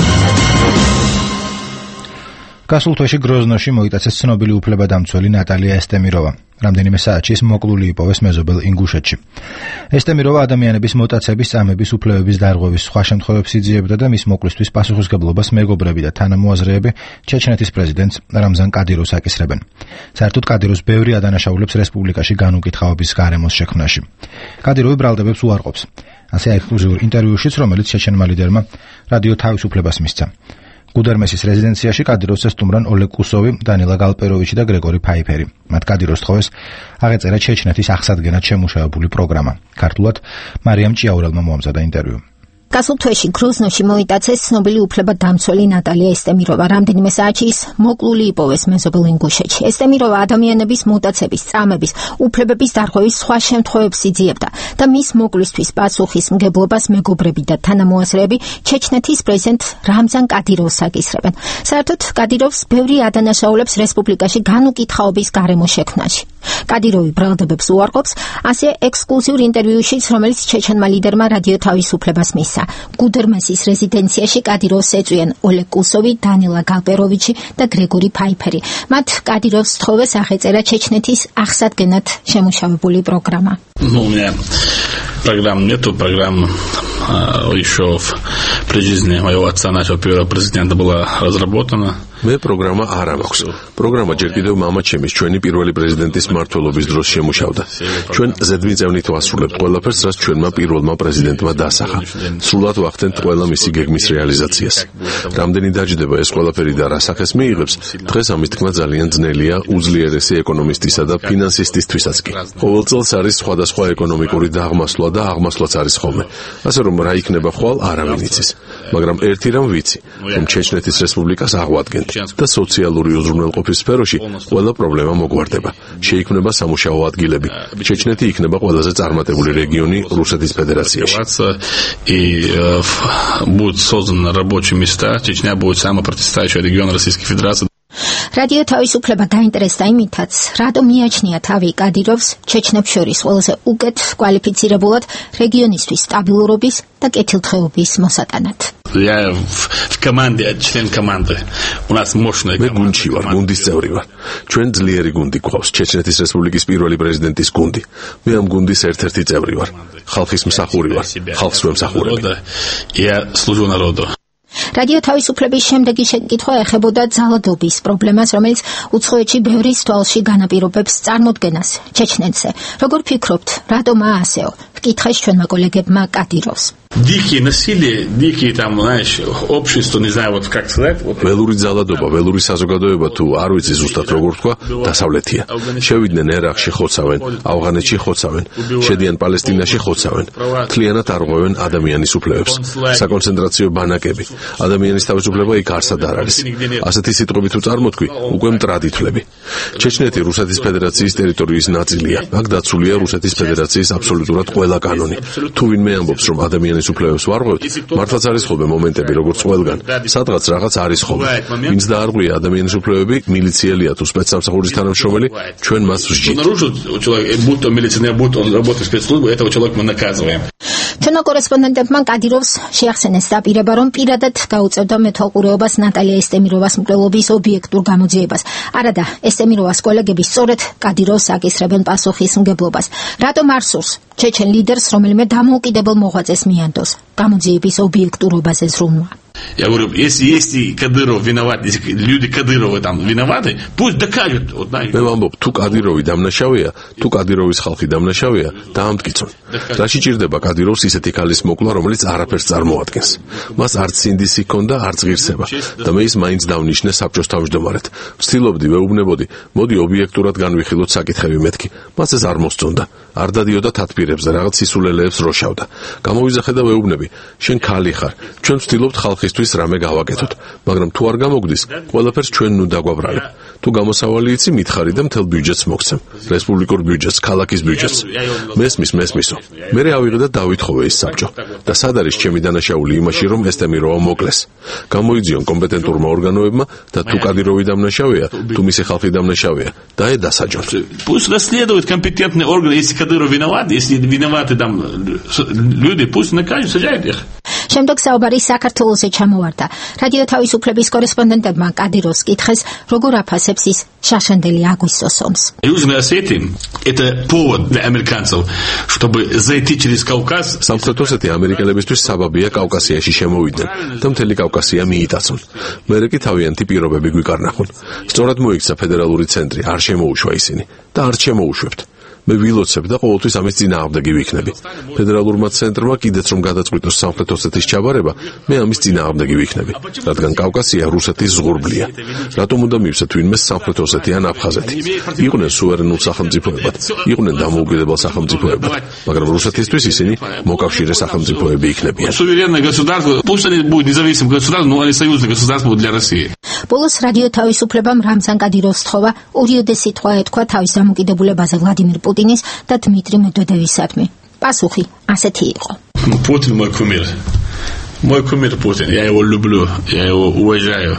გასულ თვეში გროზნოში მოიტაცეს ცნობილი უფლებადამცველი ნატალია ესტემიროვა. რამდენიმე საათში ის მოკლული იპოვეს მეზობელ ინგუშეთში. ესტემიროვა ადამიანების მოტაცების, წამების, უფლებების დარღვევის სხვა შემთხვევებს იძიებდა და მის მოკლისთვის პასუხისგებლობას მეგობრები და თანამოაზრეები ჩეჩნეთის პრეზიდენტს რამზან კადიროვს აკისრებენ. საერთოდ კადიროვს ბევრი ადანაშაულებს რესპუბლიკაში განუკითხაობის გარემოს შექმნაში. კადიროვი ბრალდებებს უარყოფს. ასე ექსკლუზიურ ინტერვიუშიც, რომელიც ჩეჩენმა ლიდერმა რადიო თავისუფლებას მისცა. გუდერმესის რეზიდენციაში კადიროვს ესტუმრან ოლეგ კუსოვი, დანილა გალპეროვიჩი და გრეგორი ფაიფერი. მათ კადიროვს თხოვეს აღეწერა ჩეჩნეთის აღსადგენად შემუშავებული პროგრამა. ქართულად მარიამ ჭიაურელმა მოამზადა ინტერვიუ. გასულ თვეში გროზნოში მოიტაცეს ცნობილი უფლებადამცველი ნატალია ესტემიროვა. რამდენიმე საათში ის მოკლული იპოვეს მეზობელ ინგუშეთში. ესტემიროვა ადამიანების მუტაცების, წამების, უფლებების დარღვევის სხვა შემთხვევებს იძიებდა და მის მოკლისთვის პასუხისმგებლობას მეგობრები და თანამოაზრეები ჩეჩნეთის პრეზიდენტ რამზან კადიროვს აკისრებენ. საერთოდ კადიროვს ბევრი ადანაშაულებს რესპუბლიკაში განუკითხაობის გარემო შექმნაში. კადიროვი ბრალდებებს უარყოფს, ასე ექსკლუზიურ ინტერვიუშიც, რომელიც ჩეჩენმა ლიდერმა რადიო თავისუფლებას მისცა. გუდერმესის რეზიდენციაში კადიროვს ეწვიან ოლეგ კუსოვი, დანილა გალპეროვიჩი და გრეგორი ფაიფერი. მათ კადიროვს თხოვეს აღეწერა ჩეჩნეთის აღსადგენად შემუშავებული პროგრამა. Ну, у меня программ нету, программа еще при жизни моего отца, нашего первого президента, была разработана. მე პროგრამა არ აქვს. პროგრამა ჯერ კიდევ მამაჩემის ჩვენი პირველი პრეზიდენტის მმართველობის დროს შემუშავდა. ჩვენ ზედმიწევნით ვასრულებთ ყველაფერს, რაც ჩვენმა პირველმა პრეზიდენტმა დასახა. სრულად ვახდენთ ყველა მისი გეგმის რეალიზაციას. რამდენი დაჯდება ეს ყველაფერი და რა სახეს მიიღებს, დღეს ამის თქმა ძალიან ძნელია უძლიერესი ეკონომისტისა და ფინანსისტისთვისაც კი. ყოველ წელს არის სხვადასხვა ეკონომიკური დაღმასვლა და აღმასვლაც არის ხოლმე. ასე რომ რა იქნება ხვალ არავინ იცის. მაგრამ ერთი რამ ვიცი, რომ ჩეჩნეთის რესპუბლიკას აღვადგენთ. და სოციალური უზრუნველყოფის სფეროში ყველა პრობლემა მოგვარდება. შეიქმნება სამუშაო ადგილები. ჩეჩნეთი იქნება ყველაზე წარმატებული რეგიონი რუსეთის ფედერაციაში. И будут созданы рабочие места. Чечня будет самый процветающий регион Российской Федерации. რადიო თავისუფლება დაინტერესდა იმითაც, რატომ მიაჩნია თავი კადიროვს ჩეჩნებს შორის ყველაზე უკეთ კვალიფიცირებულად რეგიონისთვის სტაბილურობის და კეთილდღეობის მოსატანად. Я в команде, член команды. У нас мощная команда. მე გუნდში ვარ, გუნდის წევრი ვარ. ჩვენ ძლიერი გუნდი გვყავს, ჩეჩნეთის რესპუბლიკის პირველი პრეზიდენტის გუნდი. მე ამ გუნდის ერთ-ერთი წევრი ვარ. ხალხის მსახური ვარ, ხალხს ვემსახურებ. Я служу народу. რადიო თავისუფლების შემდეგი შეკითხვა ეხებოდა ძალადობის პრობლემას, რომელიც უცხოეთში ბევრის თვალში განაპირობებს წარმოდგენას ჩეჩნეთზე. როგორ ფიქრობთ, რატომაა ასეო? ვკითხეს ჩვენმა კოლეგებმა კადიროვს. Дикие насилие, дикие там, знаешь, общество, не знаю, вот как сказать. ველური ძალადობა, ველური საზოგადოება თუ არ ვიცი ზუსტად როგორ თქვა, დასავლეთია. შევიდნენ ერაყში ხოცავენ, ავღანეთში ხოცავენ, შედიან პალესტინაში ხოცავენ. თლიანად არღვევენ ადამიანის უფლებებს. საკონცენტრაციო ბანაკები. ადამიანის თავისუფლება იქ არსად არ არის. ასეთი სიტყვები თუ წარმოთქვი, უკვე მტრად ითვლები. ჩეჩნეთი რუსეთის ფედერაციის ტერიტორიის ნაწილია. აქ დაცულია რუსეთის ფედერაციის აბსოლუტურად ყველა კანონი. თუ ვინმე ამბობს, რომ ადამიანის უფლებებს ვარღვევთ, მართლაც არის ხოლმე მომენტები, როგორც ყველგან. სადღაც რაღაც არის ხოლმე. ვინც დაარღვია ადამიანის უფლებები, მილიციელია თუ სპეცსამსახურის თანამშრომელი, ჩვენ მას ვსჯით. ჩვენო კორესპონდენტებმა კადიროვს შეახსენეს დაპირება, რომ პირადად გაუწევდა მეთვალყურეობას ნატალია ესტემიროვას მკვლელობის ობიექტურ გამოძიებას. არადა, ესტემიროვას კოლეგები სწორედ კადიროვს აკისრებენ პასუხისმგებლობას. რატომ არ სურს ჩეჩენ ლიდერს რომელიმე დამოუკიდებელ მოღვაწეს მიანდოს გამოძიების ობიექტურობაზე ზრუნვა? Я говорю, если есть Кадыров виноват, если люди Кадырова там виноваты, пусть докажут. Вот, да. მე ვამბობ, თუ კადიროვი დამნაშავეა, თუ კადიროვის ხალხი დამნაშავეა, დაამტკიცონ. რაში ჭირდება კადიროვს ისეთი ქალის მოკლა, რომელიც არაფერს წარმოადგენს. მას არც სინდისი ჰქონდა, არც ღირსება და მე ის მაინც დავნიშნე საბჭოს თავმჯდომარედ. ვცდილობდი, ვეუბნებოდი, მოდი ობიექტურად განვიხილოთ საკითხები მეთქი. მას ეს არ მოსწონდა. არ დადიოდა თათბირებზე, რაღაც სისულელეებს როშავდა. გამოვიზახე და ვეუბნები, შენ ქალი ხარ. ჩვენ ვცდილობთ ხალხისთვის რამე გავაკეთოთ, მაგრამ თუ არ გამოგდის, ყველაფერს ჩვენ ნუ დაგვაბრალებ. თუ გამოსავალი იცი, მითხარი და მთელ ბიუჯეტს მოგცემ. რესპუბლიკურ ბიუჯეტს, ქალაქის ბიუჯეტს. მესმის, მესმისო. მერე ავიღე და დავითხოვე ის საბჭო. და სად არის ჩემი დანაშაული იმაში, რომ ესტემიროვა მოკლეს? გამოიძიონ კომპეტენტურმა ორგანოებმა და თუ კადიროვი დამნაშავეა, თუ მისი ხალხი დამნაშავეა, დაედასაჯონ. Пусть расследуют компетентные органы, если Кадыров виноват, если виноваты там люди, пусть накажут, сажают их. შემდეგ საუბარი საქართველოსზე ჩამოვარდა. რადიო თავისუფლების კორესპონდენტებმა კადიროვს კითხეს, როგორ აფასებს ის შაშანდელი აგვისტოს ომს. Южная Осетия – это повод для американцев, чтобы зайти через Кавказ. სამხრეთ ოსეთი ამერიკელებისთვის საბაბია კავკასიაში შემოვიდნენ და მთელი კავკასია მიიტაცონ. მერე კი თავიანთი პირობები გვიკარნახონ. სწორად მოიქცა ფედერალური ცენტრი, არ შემოუშვა ისინი და არ შემოუშვებთ. მე ვილოცებ და ყოველთვის ამის წინააღმდეგი ვიქნები. ფედერალურმა ცენტრმა კიდეც რომ გადაწყვიტოს სამხრეთ ოსეთის ჩაბარება, მე ამის წინააღმდეგი ვიქნები, რადგან კავკასია რუსეთის ზღურბლია. რატომ უნდა მივცეთ ვინმეს სამხრეთ ოსეთი ან აფხაზეთი? იყვნენ სუვერენულ სახელმწიფოებად, იყვნენ დამოუკიდებელ სახელმწიფოებად, მაგრამ რუსეთისთვის ისინი მოკავშირე სახელმწიფოები იქნებიან. Суверенное государство, пусть они будут независимым государством, но они союзное государство для России. ბოლოს რადიო თავისუფლებამ რამზან კადიროვს თხოვა ურიოდე სიტყვა ეთქვა თავის დამოკიდებულებაზე ვლადიმირ პუტინის და დმიტრი მედვედევისადმი. პასუხი ასეთი იყო. Путин мой кумир. Мой кумир Путин. Я его люблю, я его уважаю.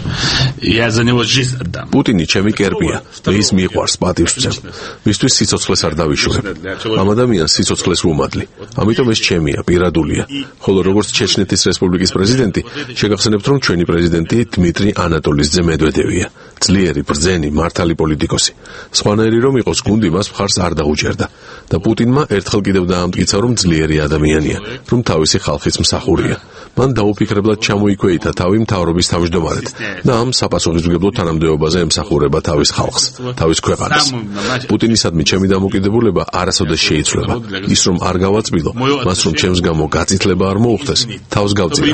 Я за него жизнь отдам. პუტინი ჩემი კერპია, მე ის მიყვარს, პატივს ვცემ. მისთვის სიცოცხლეს არ დავიშურებ. ამ ადამიანს სიცოცხლეს ვუმადლი. ამიტომ ეს ჩემია, პირადულია. ხოლო როგორც ჩეჩნეთის რესპუბლიკის პრეზიდენტი, შეგახსენებთ, რომ ჩვენი პრეზიდენტი დმიტრი ანატოლიძე მედვედევია. ძლიერი, ბრძენი, მართალი პოლიტიკოსი. სხვანაირი რომ იყოს გუნდი მას მხარს არ დაუჭერდა. და პუტინმა ერთხელ კიდევ დაამტკიცა, რომ ძლიერი ადამიანია, რომ თავისი ხალხის მსახურია. მან დაუფიქრებლად ჩამოიქვეითა თავი მთავრობის თავმჯდომარედ და ამ საპასუხისმგებლო თანამდებობაზე ემსახურება თავის ხალხს, თავის ქვეყანას. პუტინისადმი ჩემი დამოკიდებულება არასოდეს შეიცვლება. ის რომ არ გავაწბილო, მას რომ ჩემს გამო გაწითლება არ მოუხდეს, თავს გავწირავ.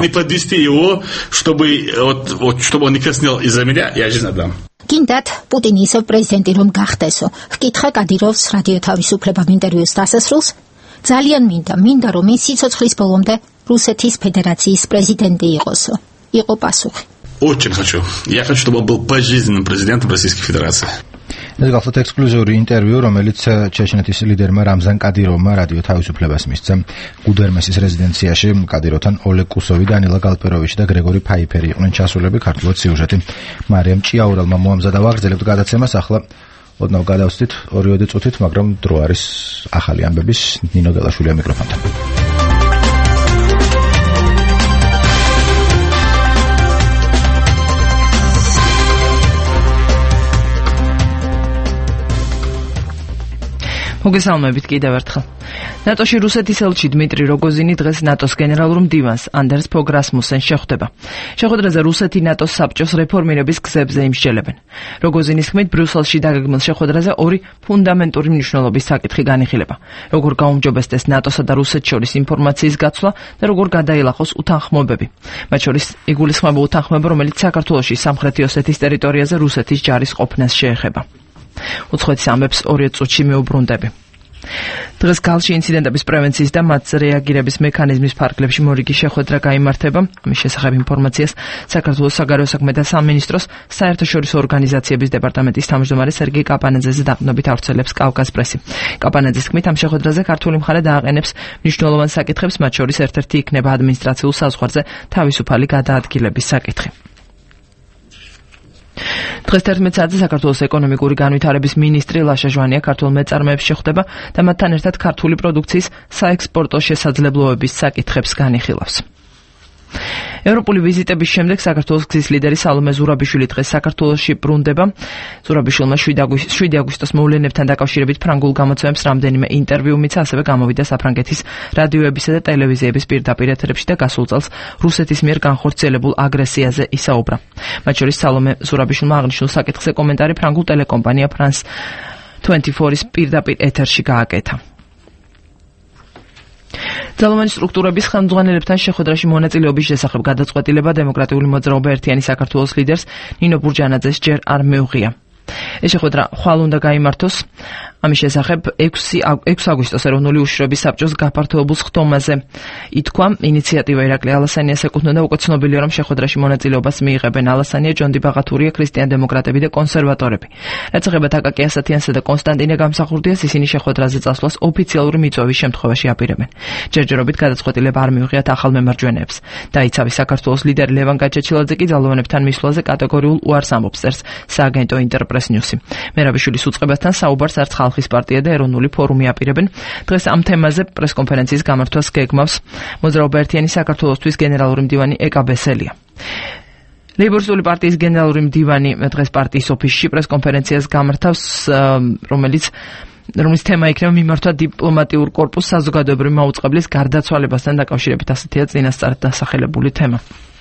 კიდათ პუტინი ისევ პრეზიდენტი რომ გახდესო. ვკითხა კადიროვს რადიო თავისუფლებამ ინტერვიუს დასასრულს. ძალიან მინდა, მინდა რომ ის სიცოცხლის ბოლომდე რუსეთის ფედერაციის პრეზიდენტი იყოსო. იყო პასუხი. Очень хочу. Я хочу, чтобы он был пожизненным президентом Российской Федерации. ეს გახლავთ ექსკლუზიური ინტერვიუ, რომელიც ჩეჩნეთის ლიდერმა რამზან კადიროვმა რადიო თავისუფლებას მისცა გუდერმესის რეზიდენციაში. კადიროვთან ოლეგ კუსოვი, დანილა გალპეროვიჩი და გრეგორი ფაიფერი იყვნენ ჩასულები. ქართულად სიუჟეტი მარიამ ჭიაურელმა მოამზადა. ვაგრძელებთ გადაცემას. ახლა ოდნავ გადავსდით ორიოდე წუთით, მაგრამ დრო არის ახალი ამბების. ნინო გელაშვილია მიკროფონთან. მოგესალმებით კიდევ ერთხელ. ნატოში რუსეთის ელჩი დმიტრი როგოზინი დღეს ნატოს გენერალურ მდივანს ანდერს ფოგ რასმუსენს შეხვდება. შეხვედრაზე რუსეთი ნატოს საბჭოს რეფორმირების გზებზე იმსჯელებენ. როგოზინის თქმით, ბრიუსელში დაგეგმილ შეხვედრაზე ორი ფუნდამენტური მნიშვნელობის საკითხი განიხილება. როგორ გაუმჯობესდეს ნატოსა და რუსეთს შორის ინფორმაციის გაცვლა და როგორ გადაილახოს უთანხმოებები. მათ შორის იგულისხმება უთანხმოება, რომელიც საქართველოში სამხრეთი ოსეთის ტერიტორიაზე რუსეთის ჯარის ყოფნას შეეხება. უცხოეთის ამბებს ორიოდე წუთში მეუბრუნდები. დღეს გალში ინციდენტების პრევენციის და მათ რეაგირების მექანიზმის ფარგლებში მორიგი შეხვედრა გაიმართება. ამის შესახებ ინფორმაციას საქართველოს საგარეო საქმეთა სამინისტროს საერთაშორისო ორგანიზაციების დეპარტამენტის თავმჯდომარე სერგეი კაპანაძეზე დაყრდნობით ავრცელებს კავკას პრესი. კაპანაძის თქმით, ამ შეხვედრაზე ქართული მხარე დააყენებს მნიშვნელოვან საკითხებს, მათ შორის ერთ-ერთი იქნება ადმინისტრაციულ საზღვარზე თავისუფალი გადაადგილების საკითხი. დღეს თერთმეტ საათზე საქართველოს ეკონომიკური განვითარების მინისტრი ლაშა ჟვანია ქართულ მეწარმეებს შეხვდება და მათთან ერთად ქართული პროდუქციის საექსპორტო შესაძლებლობების საკითხებს განიხილავს. ევროპული ვიზიტების შემდეგ საქართველოს გზის ლიდერი სალომე ზურაბიშვილი დღეს საქართველოში ბრუნდება. ზურაბიშვილმა შვიდი აგვისტოს მოვლენებთან დაკავშირებით ფრანგულ გამოცემებს რამდენიმე ინტერვიუ მიცა, ასევე გამოვიდა საფრანგეთის რადიოებისა და ტელევიზიების პირდაპირ ეთერებში და გასულ წელს რუსეთის მიერ განხორციელებულ აგრესიაზე ისაუბრა. მათ შორის სალომე ზურაბიშვილმა აღნიშნულ საკითხზე კომენტარი ფრანგულ ტელეკომპანია France twenty-four-ის პირდაპირ ეთერში გააკეთა. ძალოვანი სტრუქტურების ხელმძღვანელებთან შეხვედრაში მონაწილეობის შესახებ გადაწყვეტილება დემოკრატიული მოძრაობა ერთიანი საქართველოს ლიდერს ნინო ბურჯანაძეს ჯერ არ მიუღია. ეს შეხვედრა ხვალ უნდა გაიმართოს. ამის შესახებ ექვსი აგვისტოს ეროვნული უშიშროების საბჭოს გაფართოებულ ხდომაზე ითქვა. ინიციატივა ირაკლი ალასანიას ეკუთვნოდა. უკვე ცნობილია, რომ შეხვედრაში მონაწილეობას მიიღებენ ალასანია, ჯონდი ბაღათურია, ქრისტიან-დემოკრატები და კონსერვატორები. რაც ეხება აკაკი ასათიანსა და კონსტანტინე გამსახურდიას, ისინი შეხვედრაზე წასვლას ოფიციალური მიწვევის შემთხვევაში აპირებენ. ჯერჯერობით გადაწყვეტილება არ მიუღიათ ახალ მემარჯვენეებს. დაიცავი საქართველოს ლიდერი ლევან გაჩეჩილაძე კი ძალოვანებთან მისვლაზე კატეგორიულ უარს ამბობს, წერს სააგენტო ინტერპრეს ნიუსი. მერაბიშვილის უწყებასთან საუბარს არც ხალხის პარტია და ეროვნული ფორუმი აპირებენ. დღეს ამ თემაზე პრესკონფერენციის გამართვას გეგმავს მოძრაობა ერთიანი საქართველოსთვის გენერალური მდივანი ეკა ბესელია. ლეიბორისტული პარტიის გენერალური მდივანი დღეს პარტიის ოფისში პრესკონფერენციას გამართავს, რომელიც რომლის თემა იქნება მიმართვა დიპლომატიურ კორპუსს საზოგადოებრივი მაუწყებლის გარდაცვალებასთან დაკავშირებით. ასეთია წინასწარ დასახელებული თემა.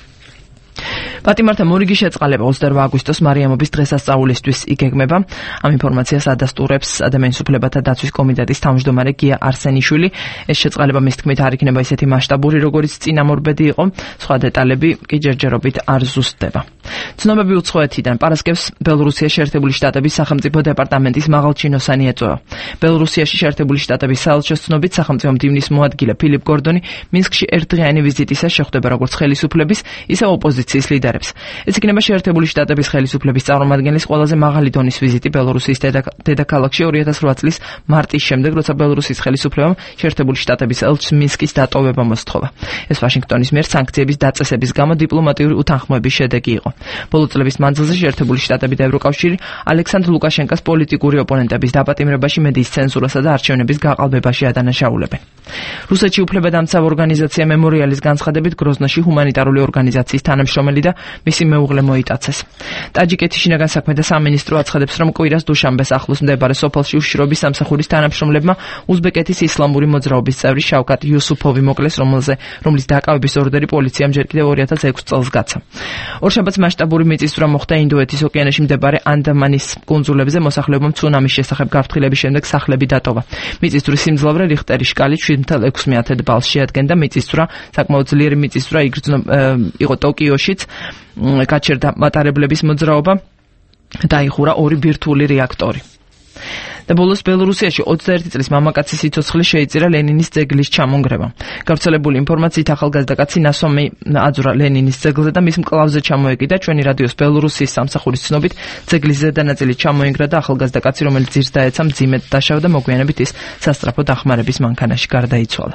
პატიმართა მორიგი შეწყალება ოცდაორმა აგვისტოს მარიამობის დღესასწაულისთვის იგეგმება. ამ ინფორმაციას ადასტურებს ადამიანის უფლებათა დაცვის კომიტეტის თავმჯდომარე გია არსენიშვილი. ეს შეწყალება მის თქმით არ იქნება ისეთი მასშტაბური, როგორც წინამორბედი იყო. სხვა დეტალები კი ჯერჯერობით არ ზუსტდება. ცნობები უცხოეთიდან პარასკევს ბელორუსიის შეერთებული შტატების სახელმწიფო დეპარტამენტის მაღალჩინოსანი ეწვევა. ბელორუსიაში შეერთებული შტატების საელჩოს ცნობით სახელმწიფო მდივნის მოადგილე ფილიპ გორდონი მინსკში ერთდღიანი ვიზიტისას შეხვდება როგორც ხელისუფლების, ისე ოპოზიციის ლიდერებს. ეს იქნება შეერთებული შტატების ხელისუფლების წარმომადგენლის ყველაზე მაღალი დონის ვიზიტი ბელორუსიის დედაქალაქში ორი ათას ოთხ წლის მარტის შემდეგ, როცა ბელორუსის ხელისუფლებამ შეერთებული შტატების ელჩს მინსკის დატოვება მოსთხოვა. ეს ვაშინგტონის მიერ სანქციების დაწესების გამო დიპლომატიური უთანხმოების შედეგი იყო. ბოლო წლების მანძილზე შეერთებული შტატები და ევროკავშირი ალექსანდრ ლუკაშენკას პოლიტიკური ოპონენტების დაპატიმრებაში, მედიის ცენზურასა და არჩევნების გაყალბებაში ადანაშაულებენ. რუსეთში უფლებადამცავ ორგანიზაცია მემორიალის განცხადებით გროზნოში ჰუმანიტარული ორგანიზაციის თანამშრომელი და მისი მეუღლე მოიტაცეს. ტაჯიკეთის შინაგან საქმეთა სამინისტრო აცხადებს, რომ კვირას დუშანბეს ახლოს მდებარე სოფელში უშიშროების სამსახურის თანამშრომლებმა უზბეკეთის ისლამური მოძრაობის წევრი შავკატ იუსუფოვი მოკლეს, რომელზე რომლის დაკავების ორდერი პოლიციამ ჯერ კიდევ ორი ათას ექვსი წელს გაცა. ორშაბათს მასშტაბური მიწისძვრა მოხდა ინდოეთის ოკეანეში მდებარე ანდამანის კუნძულებზე. მოსახლეობამ ცუნამის შესახებ გაფრთხილების შემდეგ სახლები დატოვა. მიწისძვრის სიმძლავრე რიხტერის შკალით შვიდ ათას ექვსი ბალს შეადგენდა. მიწისძვრა საკმაოდ ძლიერი მიწისძვრა იყო ტოკიოშიც. გაჩერდა მატარებლების მოძრაობა, დაიხურა ორი ბირთვული რეაქტორი. და ბოლოს ბელორუსიაში ოცდაერთი წლის მამაკაცის სიცოცხლე შეიწირა ლენინის ძეგლის ჩამონგრევამ. გავრცელებული ინფორმაციით ახალგაზრდა კაცი ნასვამი აძვრა ლენინის ძეგლზე და მის მკლავზე ჩამოეკიდა. ჩვენი რადიოს ბელორუსიის სამსახურის ცნობით ძეგლის ზედა ნაწილი ჩამოინგრა და ახალგაზრდა კაცი, რომელიც ძირს დაეცა, მძიმედ დაშავდა. მოგვიანებით ის სასწრაფო დახმარების მანქანაში გარდაიცვალა.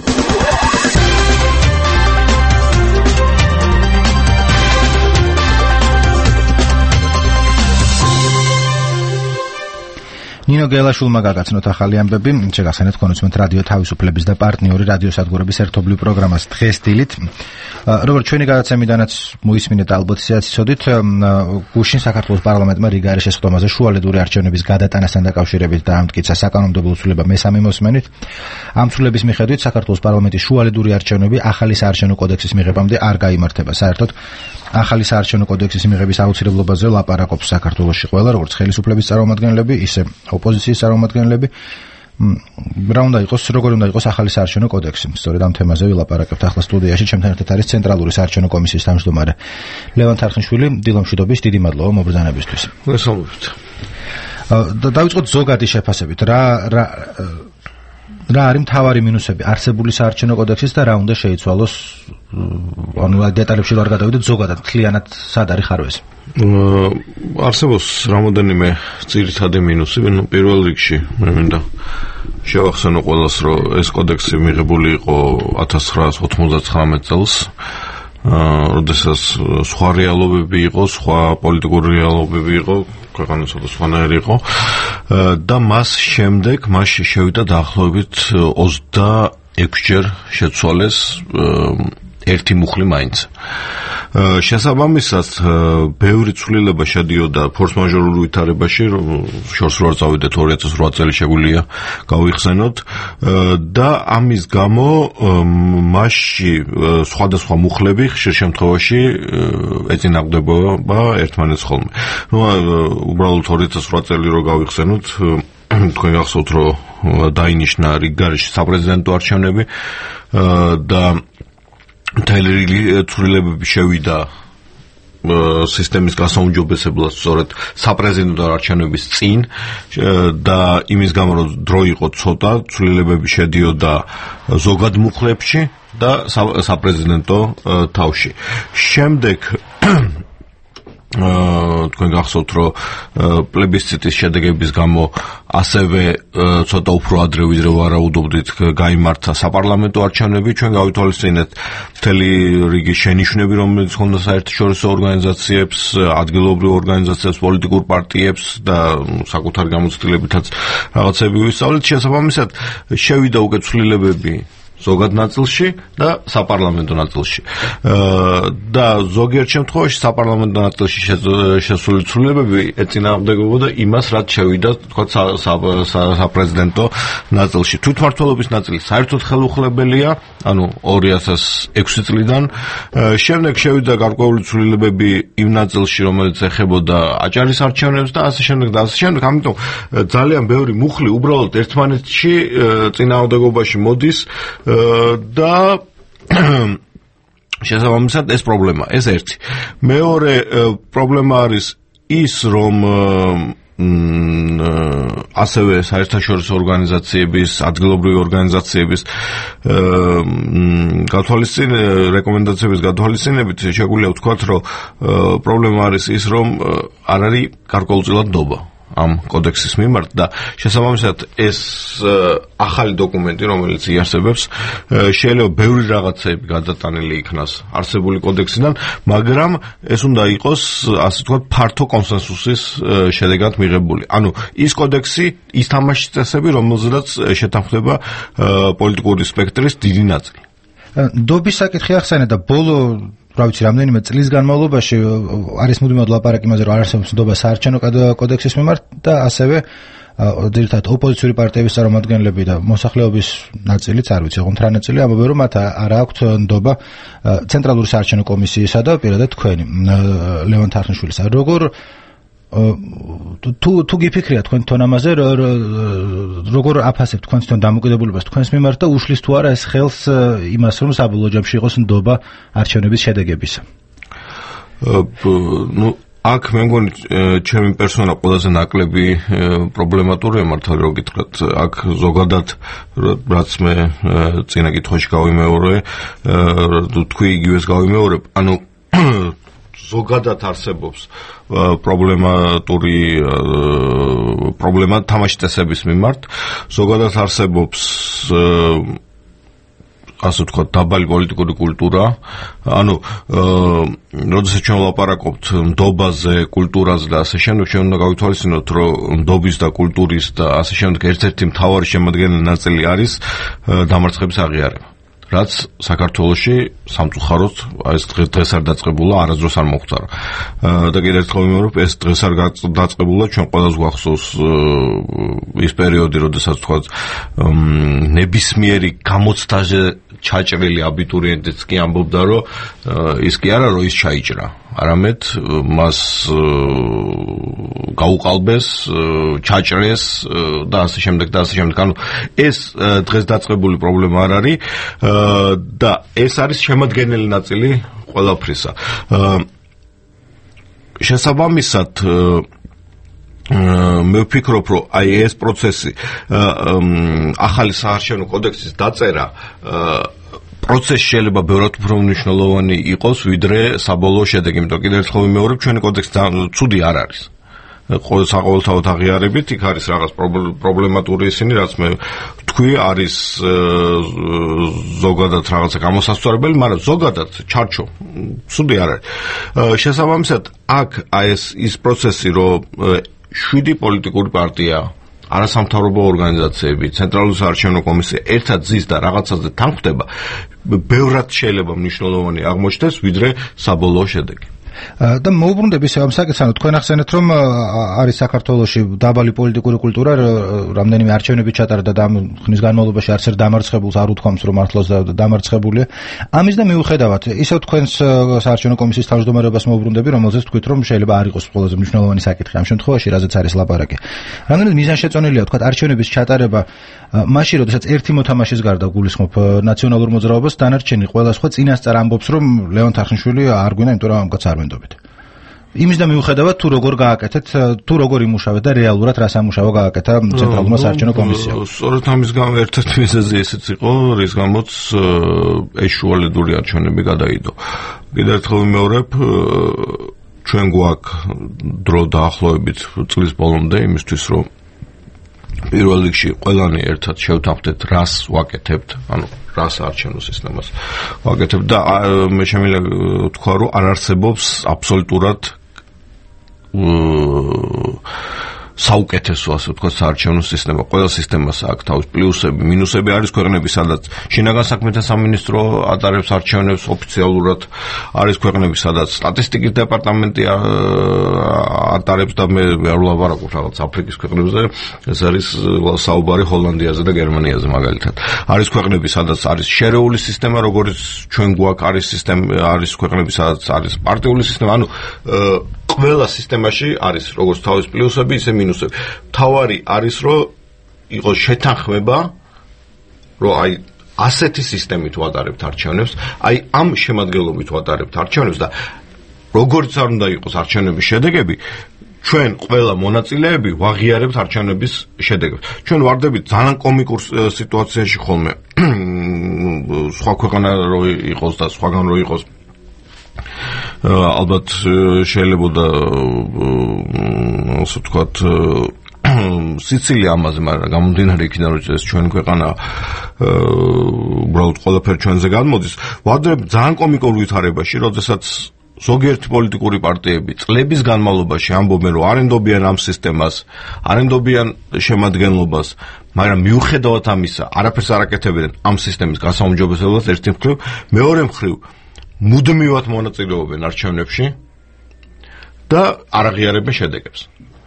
ნინო გელაშვილმა გაგაცნოთ ახალი ამბები. შეგახსენეთ კონსუმენტ რადიო თავისუფლების და პარტნიორი რადიოსადგურების ერთობლივ პროგრამას დღეს დილით. როგორც ჩვენი გადაცემიდანაც მოისმინეთ, ალბათ ისეც იცოდით, გუშინ საქართველოს პარლამენტმა რიგარის შესხდომაზე შუალედური არჩევნების გადატანასთან დაკავშირებით დაამტკიცა საკანონმდებლო ცვლილება მესამე მოსმენით. ამ ცვლილების მიხედვით საქართველოს პარლამენტის შუალედური არჩევნები ახალი საარჩევნო კოდექსის მიღებამდე არ გაიმართება. საერთოდ ახალი საარჩევნო კოდექსის მიღების აუცილებლობაზე ლაპარაკობს საქართველოში ყველა, როგორც ხელისუფლების წარმომადგენლები, ისე ოპოზიციის წარმომადგენლები. რა უნდა იყოს, როგორ უნდა იყოს ახალი საარჩევნო კოდექსი. სწორედ ამ თემაზე ვილაპარაკებთ ახლა სტუდიაში. ჩემთან ერთად არის ცენტრალური საარჩევნო კომისიის თავმჯდომარე ლევან თარხნიშვილი. დილომშვიდობის, დიდი მადლობა მობრძანებისთვის. მოგესალმებით. დავიწყოთ ზოგადი შეფასებით. რა რა რა არის მთავარი მინუსები არსებული საარჩევნო კოდექსის და რა უნდა შეიცვალოს? ანუ დეტალებში ვარ გადავიდეთ, ზოგადად მთლიანად სად არის ხარვეს? არსებობს რამოდენიმე ძირითადი მინუსი. პირველ რიგში მე მინდა შევახსენო ყველას, რომ ეს კოდექსი მიღებული იყო ათას ცხრაას ოთხმოცდათხრამეტ წელს, როდესაც სხვა რეალობები იყო, სხვა პოლიტიკური რეალობები იყო, ქვეყანა ცოტა სხვანაირი იყო და მას შემდეგ მასში შევიდა დაახლოებით ოცდაექვსჯერ შეცვალეს ერთი მუხლი მაინც. შესაბამისად, ბევრი ცვლილება შედიოდა ფორს-მაჟორულ ვითარებაში, შორს რო არ წავიდეთ ორი ათას ოთხ წელი შეგვიძლია გავიხსენოთ და ამის გამო მასში სხვადასხვა მუხლები ხშირ შემთხვევაში ეწინააღმდეგება ერთმანეთს ხოლმე. ნუ უბრალოდ ორი ათას ოთხ წელი რო გავიხსენოთ, თქვენ გახსოვთ რომ დაინიშნა რიგგარეშე საპრეზიდენტო არჩევნები და მთელი ცვლილებები შევიდა სისტემის გასაუმჯობესებლად სწორედ საპრეზიდენტო არჩევნების წინ და იმის გამო რომ დრო იყო ცოტა, ცვლილებები შედიოდა ზოგად მუხლებში და საპრეზიდენტო თავში. შემდეგ თქვენ გახსოვთ რომ პლებისციტის შედეგების გამო ასევე ცოტა უფრო ადრე ვიდრე ვარაუდობდით გაიმართა საპარლამენტო არჩევნები. ჩვენ გავითვალისწინეთ მთელი რიგი შენიშვნები, რომელიც ჰქონდა საერთაშორისო ორგანიზაციებს, ადგილობრივ ორგანიზაციებს, პოლიტიკურ პარტიებს და საკუთარი გამოცდილებითაც რაღაცები ვისწავლეთ. შესაბამისად შევიდა უკვე ცვლილებები ზოგად ნაწილში და საპარლამენტო ნაწილში. და ზოგიერთ შემთხვევაში საპარლამენტო ნაწილში შესული ცვლილებები ეწინააღმდეგებოდა იმას, რაც შევიდა, თქვა საპრეზიდენტო ნაწილში. თვითმმართველობის ნაწილი საერთოდ ხელუხლებელია, ანუ ორი ათას ექვსი წლიდან. შემდეგ შევიდა გარკვეული ცვლილებები იმ ნაწილში, რომელიც ეხებოდა აჭარის არჩევნებს და ასე შემდეგ და ასე შემდეგ. ამიტომ ძალიან ბევრი მუხლი უბრალოდ ერთმანეთში წინააღმდეგობაში მოდის და შესაბამისად ეს პრობლემა, ეს ერთი. მეორე პრობლემა არის ის, რომ ასევე საერთაშორისო ორგანიზაციების, ადგილობრივი ორგანიზაციების გათვალისწინ რეკომენდაციების გათვალისწინებით შეგვიძლია ვთქვათ, რომ პრობლემა არის ის, რომ არ არის გარკვეულწილად ნდობა ამ კოდექსის მიმართ და შესაბამისად ეს ახალი დოკუმენტი, რომელიც იარსებებს, შეიძლება ბევრი რაღაცები გადატანილი იქნას არსებული კოდექსიდან, მაგრამ ეს უნდა იყოს, ასე ვთქვათ, ფართო კონსენსუსის შედეგად მიღებული. ანუ ის კოდექსი, ის თამაშის წესები, რომელზედაც შეთანხმდება პოლიტიკური სპექტრის დიდი ნაწილი. ნდობის საკითხი ახსენე და ბოლო რა ვიცი, რამდენიმე წლის განმავლობაში არის მუდმივად ლაპარაკი იმაზე, რომ არ არსებობს ნდობა საარჩევნო კოდექსის მიმართ და ასევე ძირითადად ოპოზიციური პარტიების წარმომადგენლები და მოსახლეობის ნაწილიც, არ ვიცი, ოღონდ რა ნაწილი ამბობენ, რომ მათ არ აქვთ ნდობა ცენტრალური საარჩევნო კომისიისა და პირადად თქვენი ლევან თარხნიშვილისა. როგორ თუ თუ გიფიქრია თქვენ თვითონ ამაზე, როგორ აფასებთ თქვენ თვითონ დამოკიდებულებას თქვენს მიმართ და უშლის თუ არა ეს ხელს იმას, რომ საბოლოო ჯამში იყოს ნდობა არჩევნების შედეგებისა? ნუ აქ მე მგონი ჩემი პერსონა ყველაზე ნაკლები პრობლემატურია მართალი რომ გითხრათ. აქ ზოგადად რაც მე წინა კითხვაში გავიმეორე, თქვი იგივეს გავიმეორებ, ანუ ზოგადად არსებობს პრობლემატური პრობლემა თამაშის წესების მიმართ, ზოგადად არსებობს ასე ვთქვათ დაბალი პოლიტიკური კულტურა, ანუ როდესაც ჩვენ ვლაპარაკობთ ნდობაზე, კულტურაზე და ასე შემდეგ, ჩვენ უნდა გავითვალისწინოთ, რომ ნდობის და კულტურის და ასე შემდეგ ერთ-ერთი მთავარი შემადგენელი ნაწილი არის დამარცხების აღიარება. რაც საქართველოში სამწუხაროდ ეს დღეს არ დაწყებულა, არასდროს არ მოხდარა. და კიდევ ერთხელ ვიმეორებ, ეს დღეს არ დაწყებულა, ჩვენ ყველას გვახსოვს ის პერიოდი, როდესაც თქვა ნებისმიერი გამოცდაზე ჩაჭრილი აბიტურიენტიც კი ამბობდა, რომ ის კი არა, რომ ის ჩაიჭრა, არამედ მას გაუყალბეს, ჩაჭრეს და ასე შემდეგ და ასე შემდეგ. ანუ ეს დღეს დაწყებული პრობლემა არ არის და ეს არის შემადგენელი ნაწილი ყველაფრისა. შესაბამისად მე ვფიქრობ, რომ აი ეს პროცესი ახალი საარჩევნო კოდექსის დაწერა პროცესი შეიძლება ბევრად უფრო მნიშვნელოვანი იყოს, ვიდრე საბოლოო შედეგი. იმიტომ კიდევ ერთხელ ვიმეორებ, ჩვენი კოდექსი ცუდი არ არის. საყოველთაოდ აღიარებით, იქ არის რაღაც პრობლემატური ისინი, რაც მე ვთქვი, არის ზოგადად რაღაცა გამოსასწორებელი, მაგრამ ზოგადად ჩარჩო, ცუდი არ არის. შესაბამისად, აქ აი ეს ის პროცესი, რომ შვიდი პოლიტიკური პარტია არასამთავრობო ორგანიზაციები, ცენტრალური საარჩევნო კომისია ერთად ზის და რაღაცაზე თანხმდება, ბევრად შეიძლება მნიშვნელოვანი აღმოჩნდეს, ვიდრე საბოლოო შედეგი. და მოუბრუნდები ამ საკითხს, ანუ თქვენ ახსენეთ, რომ არის საქართველოში დაბალი პოლიტიკური კულტურა, რამდენიმე არჩევნები ჩატარდა და ამ ხნის განმავლობაში არც ერთ დამარცხებულს არ უთქვამს, რომ მართლაც დამარცხებულია. ამის და მიუხედავად, ისევ თქვენს საარჩევნო კომისიის თავმჯდომარეობას მოუბრუნდები, რომელზეც თქვით, რომ შეიძლება არ იყოს ყველაზე მნიშვნელოვანი საკითხი ამ შემთხვევაში, რაზეც არის ლაპარაკი. რამდენად მიზანშეწონილია, თქვათ, არჩევნების ჩატარება მაშინ, როდესაც ერთი მოთამაშის გარდა გულისხმობ ნაციონალურ მოძრაობას, დანარჩენი ყველა სხვა წინასწარ ამბობს, რომ ლევან თარხნიშვილი არ გვინდა, იმიტომ რომ ამ კაცს არ ვენდობთ. იმის და მიუხედავად, თუ როგორ გააკეთეთ, თუ როგორ იმუშავეთ და რეალურად რას ამუშავა გააკეთა ცენტრალურმა საარჩევნო კომისიამ. სწორედ ამის გამო ერთ-ერთი მიზეზი ესეც იყო, რის გამოც ეშუალედური არჩევნები გადაიდო. კიდევ ერთხელ ვიმეორებ, ჩვენ გვაქვს დრო დაახლოებით წლის ბოლომდე იმისთვის, რომ პირველ რიგში ყველანი ერთად შევთანხმდეთ, რას ვაკეთებთ, ანუ რას არჩევნო სისტემას ვაკეთებთ და მე შემიძლია ვთქვა, რომ არ არსებობს აბსოლუტურად საუკეთესო, ასე ვთქვათ, საარჩევნო სისტემა. ყველა სისტემას აქვს თავის პლუსები, მინუსები. არის ქვეყნები, სადაც შინაგან საქმეთა სამინისტრო ატარებს არჩევნებს ოფიციალურად, არის ქვეყნები, სადაც სტატისტიკის დეპარტამენტი ატარებს და მე არ ვლაპარაკობ რაღაც აფრიკის ქვეყნებზე, ეს არის საუბარი ჰოლანდიაზე და გერმანიაზე მაგალითად. არის ქვეყნები, სადაც არის შერეული სისტემა, როგორც ჩვენ გვაქვს, არის სისტემა, არის ქვეყნები, სადაც არის პარტიული სისტემა, ანუ ყველა სისტემაში არის როგორც თავის პლუსები, ისე მინუსები. თავარი არის, რომ იყოს შეთანხმება, რომ აი ასეთი სისტემით ვატარებთ არჩევნებს, აი ამ შემადგენლობით ვატარებთ არჩევნებს და როგორც არ უნდა იყოს არჩევნების შედეგები, ჩვენ ყველა მონაწილეები ვაღიარებთ არჩევნების შედეგებს. ჩვენ ვარდებით ძალიან კომიკურ სიტუაციაში ხოლმე, სხვა ქვეყანა რო იყოს და სხვაგან რო იყოს. ალბათ შეიძლება და ასე ვთქვათ სიცილია ამაზე, მაგრამ გამომდინარე იქიდან, რომ ეს ჩვენ ქვეყანა უბრალოდ ყველაფერი ჩვენზე გამოდის, ვადრებ ძალიან კომიკურ ვითარებაში, როდესაც ზოგიერთი პოლიტიკური პარტიები წლების განმავლობაში ამბობენ, რომ არენდობიან ამ სისტემას, არენდობიან შემადგენლობას, მაგრამ მიუხედავად ამისა, არაფერს არ აკეთებენ ამ სისტემის გასაუმჯობესებლად ერთი მხრივ, მეორე მხრივ მუდმივად მონაწილეობენ არჩევნებში და არ აღიარებენ შედეგებს.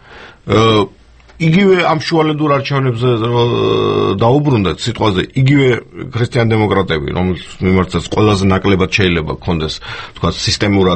იგივე ამ შუალედურ არჩევნებზე დაუბრუნდეთ სიტყვაზე, იგივე ქრისტიან-დემოკრატები, რომელთა მიმართაც ყველაზე ნაკლებად შეიძლება გქონდეს, თქვათ, სისტემურად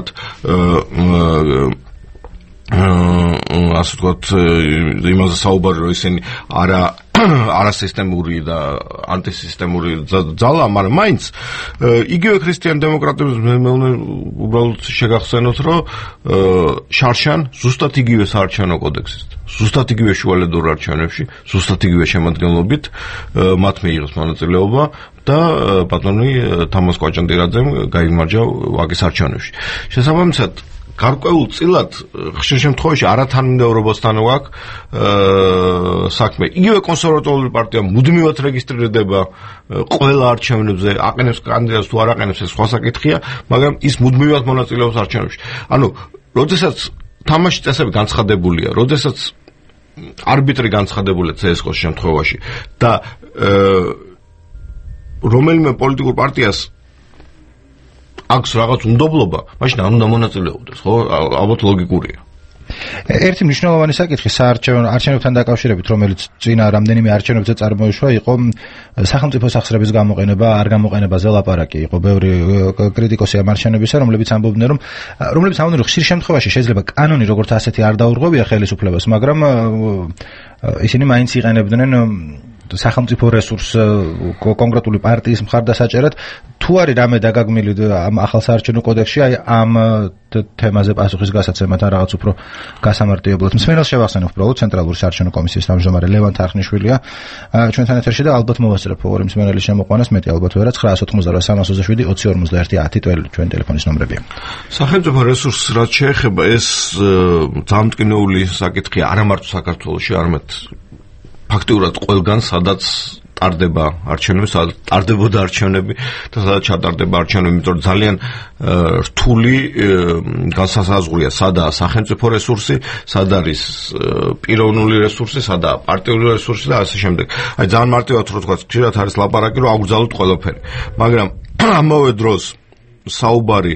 ასე ვთქვათ, იმაზე საუბარი, რომ ისინი არა არასისტემური და ანტისისტემური ძალა, მაგრამ მაინც იგივე ქრისტიან-დემოკრატებს მე მე უბრალოდ შეგახსენოთ, რომ შარშან ზუსტად იგივე საარჩევნო კოდექსით, ზუსტად იგივე შუალედურ არჩევნებში, ზუსტად იგივე შემადგენლობით მათ მიიღეს მონაწილეობა და ბატონი თამაზ კვაჭანტირაძემ გაიმარჯვა ვაკის არჩევნებში. შესაბამისად, გარკვეულ წილად ხშირ შემთხვევაში არათანმიმდევრობასთან გვაქვს საქმე. იგივე კონსერვატორული პარტია მუდმივად რეგისტრირდება ყველა არჩევნებზე, აყენებს კანდიდატს თუ არ აყენებს, ეს სხვა საკითხია, მაგრამ ის მუდმივად მონაწილეობს არჩევნებში. ანუ, როდესაც თამაშის წესები განცხადებულია, როდესაც არბიტრი განცხადებულია ცე ეს კოს შემთხვევაში და რომელიმე პოლიტიკურ პარტიას აქვს რაღაც უნდობლობა, მაშინ არ უნდა მონაწილეობდეს, ხო? ალბათ ლოგიკურია. ერთი მნიშვნელოვანი საკითხი საარჩევნო არჩევნებთან დაკავშირებით, რომელიც წინა რამდენიმე არჩევნებზე წარმოიშვა, იყო სახელმწიფო სახსრების გამოყენება, არ გამოყენებაზე ლაპარაკი. იყო ბევრი კრიტიკოსი ამ არჩევნებისა, რომლებიც ამბობდნენ, რომ რომლებიც ამბობდნენ, რომ ხშირ შემთხვევაში შეიძლება კანონი როგორც ასეთი არ დაურღვევია ხელისუფლებას, მაგრამ ისინი მაინც იყენებდნენ სახელმწიფო რესურს კონკრეტული პარტიის მხარდასაჭერად. თუ არის რამე დაგაგმილი ამ ახალ საარჩევნო კოდექსში, აი ამ თემაზე პასუხის გასაცემად ან რაღაც უფრო გასამარტივებლად. მსმენელს შევახსენებ, უბრალოდ ცენტრალური საარჩევნო კომისიის თავმჯდომარე ლევან თარხნიშვილია ჩვენთან ეთერში და ალბათ მოვასწრებ ორი მსმენელის შემოყვანას, მეტი ალბათ ვერა, ცხრა ოცდაოთხმოცდაშვიდ სამას ოცდაშვიდი ოცი ორმოცდაერთი ათი ჩვენ ტელეფონის ნომრებია. სახელმწიფო რესურსს რაც შეეხება, ეს ძალიან მტკივნეული საკითხია არა მარტო საქართველოში, არამედ ფაქტიურად ყველგან, სადაც ტარდება არჩევნები, სადაც ტარდებოდა არჩევნები და სადაც ჩატარდება არჩევნები, იმიტომ რომ ძალიან რთული განსაზღვრია, სადაა სახელმწიფო რესურსი, სად არის პიროვნული რესურსი, სადაა პარტიული რესურსი და ასე შემდეგ. აი ძალიან მარტივად რო თქვა, ხშირად არის ლაპარაკი, რომ აგვგზავნოთ ყველაფერი. მაგრამ ამავე დროს საუბარი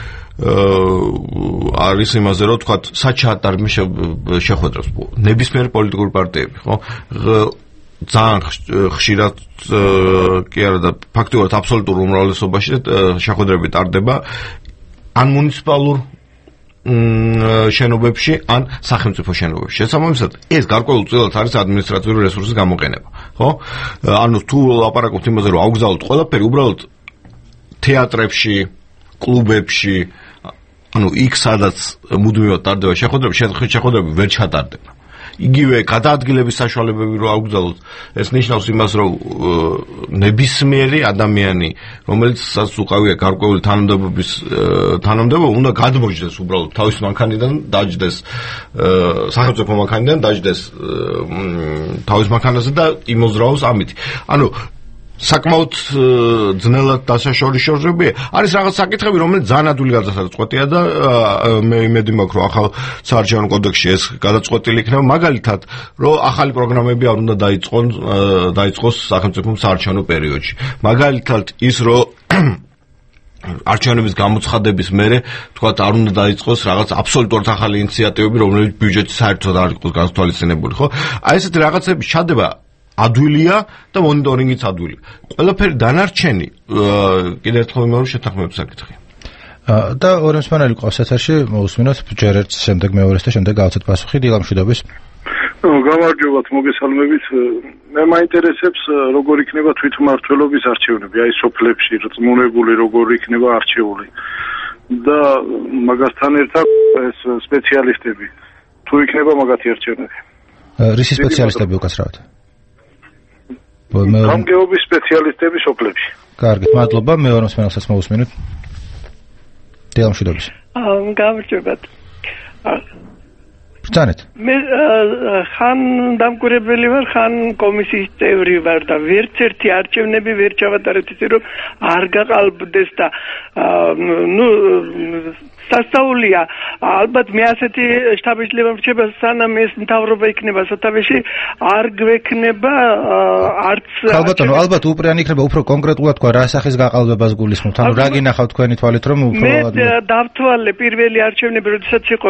არის იმაზე, რომ თქვა, სად ჩაატარებენ შეხვედრას ნებისმიერი პოლიტიკური პარტიები, ხო? ძალიან ხშირად კი არა და ფაქტობრივად აბსოლუტურ უმრავლესობაში შეხვედრები ტარდება ან მუნიციპალურ შენობებში, ან სახელმწიფო შენობებში. შესაბამისად, ეს გარკვეულწილად არის ადმინისტრაციული რესურსის გამოყენება, ხო? ანუ თუ ლაპარაკობთ იმაზე, რომ აგვგზავნოთ ყველაფერი, უბრალოდ თეატრებში, კლუბებში, ანუ იქ სადაც მუდმივად ტარდება შეხვედრები, შეხვედრები ვერ ჩატარდება. იგივე გადაადგილების საშუალებები რო აგვგზავნოთ, ეს ნიშნავს იმას, რომ ნებისმიერი ადამიანი, რომელიც უყავია გარკვეული თანამდებობის თანამდებობა, უნდა გადმოჯდეს უბრალოდ თავის მანქანიდან, დაჯდეს სახელმწიფო მანქანიდან, დაჯდეს თავის მანქანაზე და იმოძრაოს ამით. ანუ საკმაოდ ძნელად დასაშორიშორებია. არის რაღაც საკითხები, რომელიც ძალიან ადვილი გადაწყვეტია და მე იმედი მაქვს, რომ ახალ საარჩევნო კოდექსში ეს გადაწყვეტილი იქნება, მაგალითად, რომ ახალი პროგრამები არ უნდა დაიწყონ დაიწყოს სახელმწიფო საარჩევნო პერიოდში. მაგალითად, ის რომ არჩევნების გამოცხადების მერე, თქვათ, არ უნდა დაიწყოს რაღაც აბსოლუტურად ახალი ინიციატივები, რომლებიც ბიუჯეტი საერთოდ არ იყოს გასათვალისწინებული, ხო? აი ესეთი რაღაცები ჩადება ადვილია და მონიტორინგიც ადვილია. ყველაფერი დანარჩენი კიდევ ერთხელ მეორე შეთანხმების საკითხია. და ორი მსმენელი ყავს ეთერში, მოусმინოთ ჯერ ერთს, შემდეგ მეორეს და შემდეგ გავცეთ პასუხი დილა მშვიდობის. გამარჯობათ, მოგესალმებით. მე მაინტერესებს როგორ იქნება თვითმმართველობის არჩევნები, აი სოფლებში რწმუნებული როგორ იქნება არჩეული. და მაგასთან ერთად ეს სპეციალისტები თუ იქნება მაგათი არჩევნები. რისი სპეციალისტები უკაცრავთ? გამგეობის სპეციალისტები სოფლებში. კარგით, მადლობა. მეორე მსმენელსაც მოусმინოთ. დილა მშვიდობის. გამარჯობათ. ბრძანეთ. მე ხან დამკვირვებელი ვარ, ხან კომისიის წევრი ვარ და ვერც ერთი არჩევნები ვერ ჩავატარეთ ისე რომ არ გაყალბდეს და ნუ სასწაულია. ალბათ მე ასეთი შტაბის-ლებამ რჩება, სანამ ეს მთავრობა იქნება სათავეში, არ გვექნება არც ალბათ, ალბათ უპრიანი იქნება, უფრო კონკრეტულად თქვა, რა სახის გაყალბებას გულისხმობთ? ანუ რა გინახავთ თქვენი თვალით, რომ უფრო მე დავთვალე პირველი არჩევნები, როდესაც იყო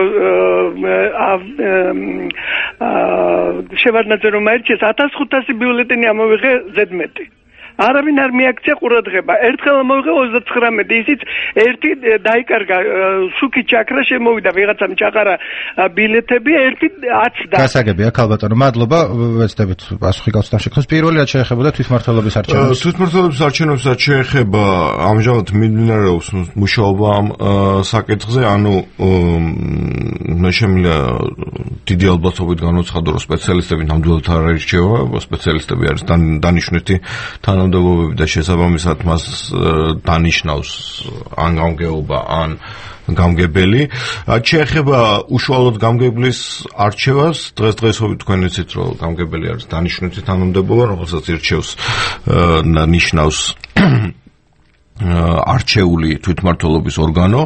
შევარდნაძე რომ აირჩიეს, ათას ხუთასი ბიულეტენი ამოვიღე ზედმეტი. არავინ არ მიაქცია ყურადღება. ერთხელ მოვიღე ოცდაცხრამეტი, ისიც ერთი დაიკარგა შუქი ჩაქრა, შემოვიდა ვიღაცამ ჩაყარა ბილეთები, ერთი აცდა. გასაგები აქ ალბათო, მადლობა, ვეცდებით პასუხი გავცეთ შეკროს. პირველად შეეხებოდა თვითმმართველობის არჩევნებს. თვითმმართველობის არჩევნებსაც შეეხება ამჟამად მიმდინარეობს მუშაობა ამ საკითხზე, ანუ მე შემიძლია დიდი ალბათობით განვაცხადო, რომ სპეციალისტები ნამდვილად არ აირჩევა, სპეციალისტები არის დანიშნვითი თანამდებობები და შესაბამისად მას დანიშნავს ან გამგეობა, ან გამგებელი. შეეხება უშუალოდ გამგებლის არჩევას, დღესდღეობით თქვენ იცით, რომ გამგებელი არის დანიშნვითი თანამდებობა, რომელსაც ირჩევს ნიშნავს არჩეული თვითმმართველობის ორგანო.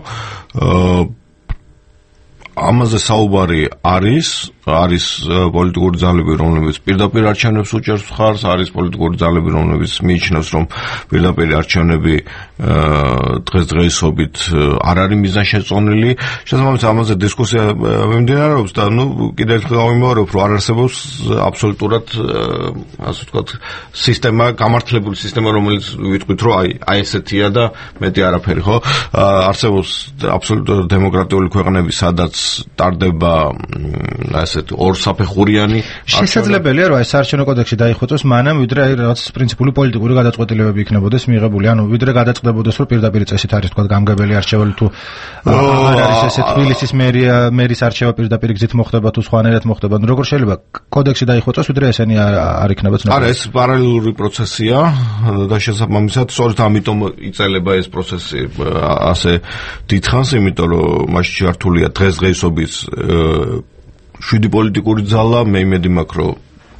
ამაზე საუბარი არის, არის პოლიტიკური ძალები, რომლებიც პირდაპირ არჩევნებს უჭერს მხარს, არის პოლიტიკური ძალები, რომლებიც მიიჩნევს, რომ პირდაპირ არჩევნები დღესდღეობით არ არის მიზანშეწონილი. შესაბამისად, ამაზე დისკუსია მიმდინარეობს და ნუ კიდევ ერთხელ გავიმეორებ, რომ არ არსებობს აბსოლუტურად, ასე ვთქვათ, სისტემა, გამართლებული სისტემა, რომელიც ვიტყვით, რომ აი, აი ესეთია და მეტი არაფერი, ხო? არსებობს აბსოლუტურად დემოკრატიული ქვეყნები, სადაც ტარდება ასეთი ორსაფეხურიანი. შესაძლებელია, რომ აი საარჩევნო კოდექსში დაიხვეწოს მანამ, ვიდრე აი რაღაც პრინციპული პოლიტიკური გადაწყვეტილებები იქნებოდეს მიღებული, ანუ ვიდრე გადაწყვეტებოდეს, რომ პირდაპირ წესით არის თქვა გამგებელი არჩეველი თუ არ არის ესე თბილისის მერია, მერის არჩევა პირდაპირ გზით მოხდება თუ სხვანაირად მოხდება. როგორ შეიძლება კოდექსში დაიხვეწოს, ვიდრე ესენი არ იქნება ცნობილი? არა, ეს პარალელური პროცესია და შესაბამისად, სწორედ ამიტომ იწელება ეს პროცესი ასე დიდხანს, იმიტომ რომ მასში ჩართულია დღესდღეობით შვიდი პოლიტიკური ძალა, მე იმედი მაქვს, რომ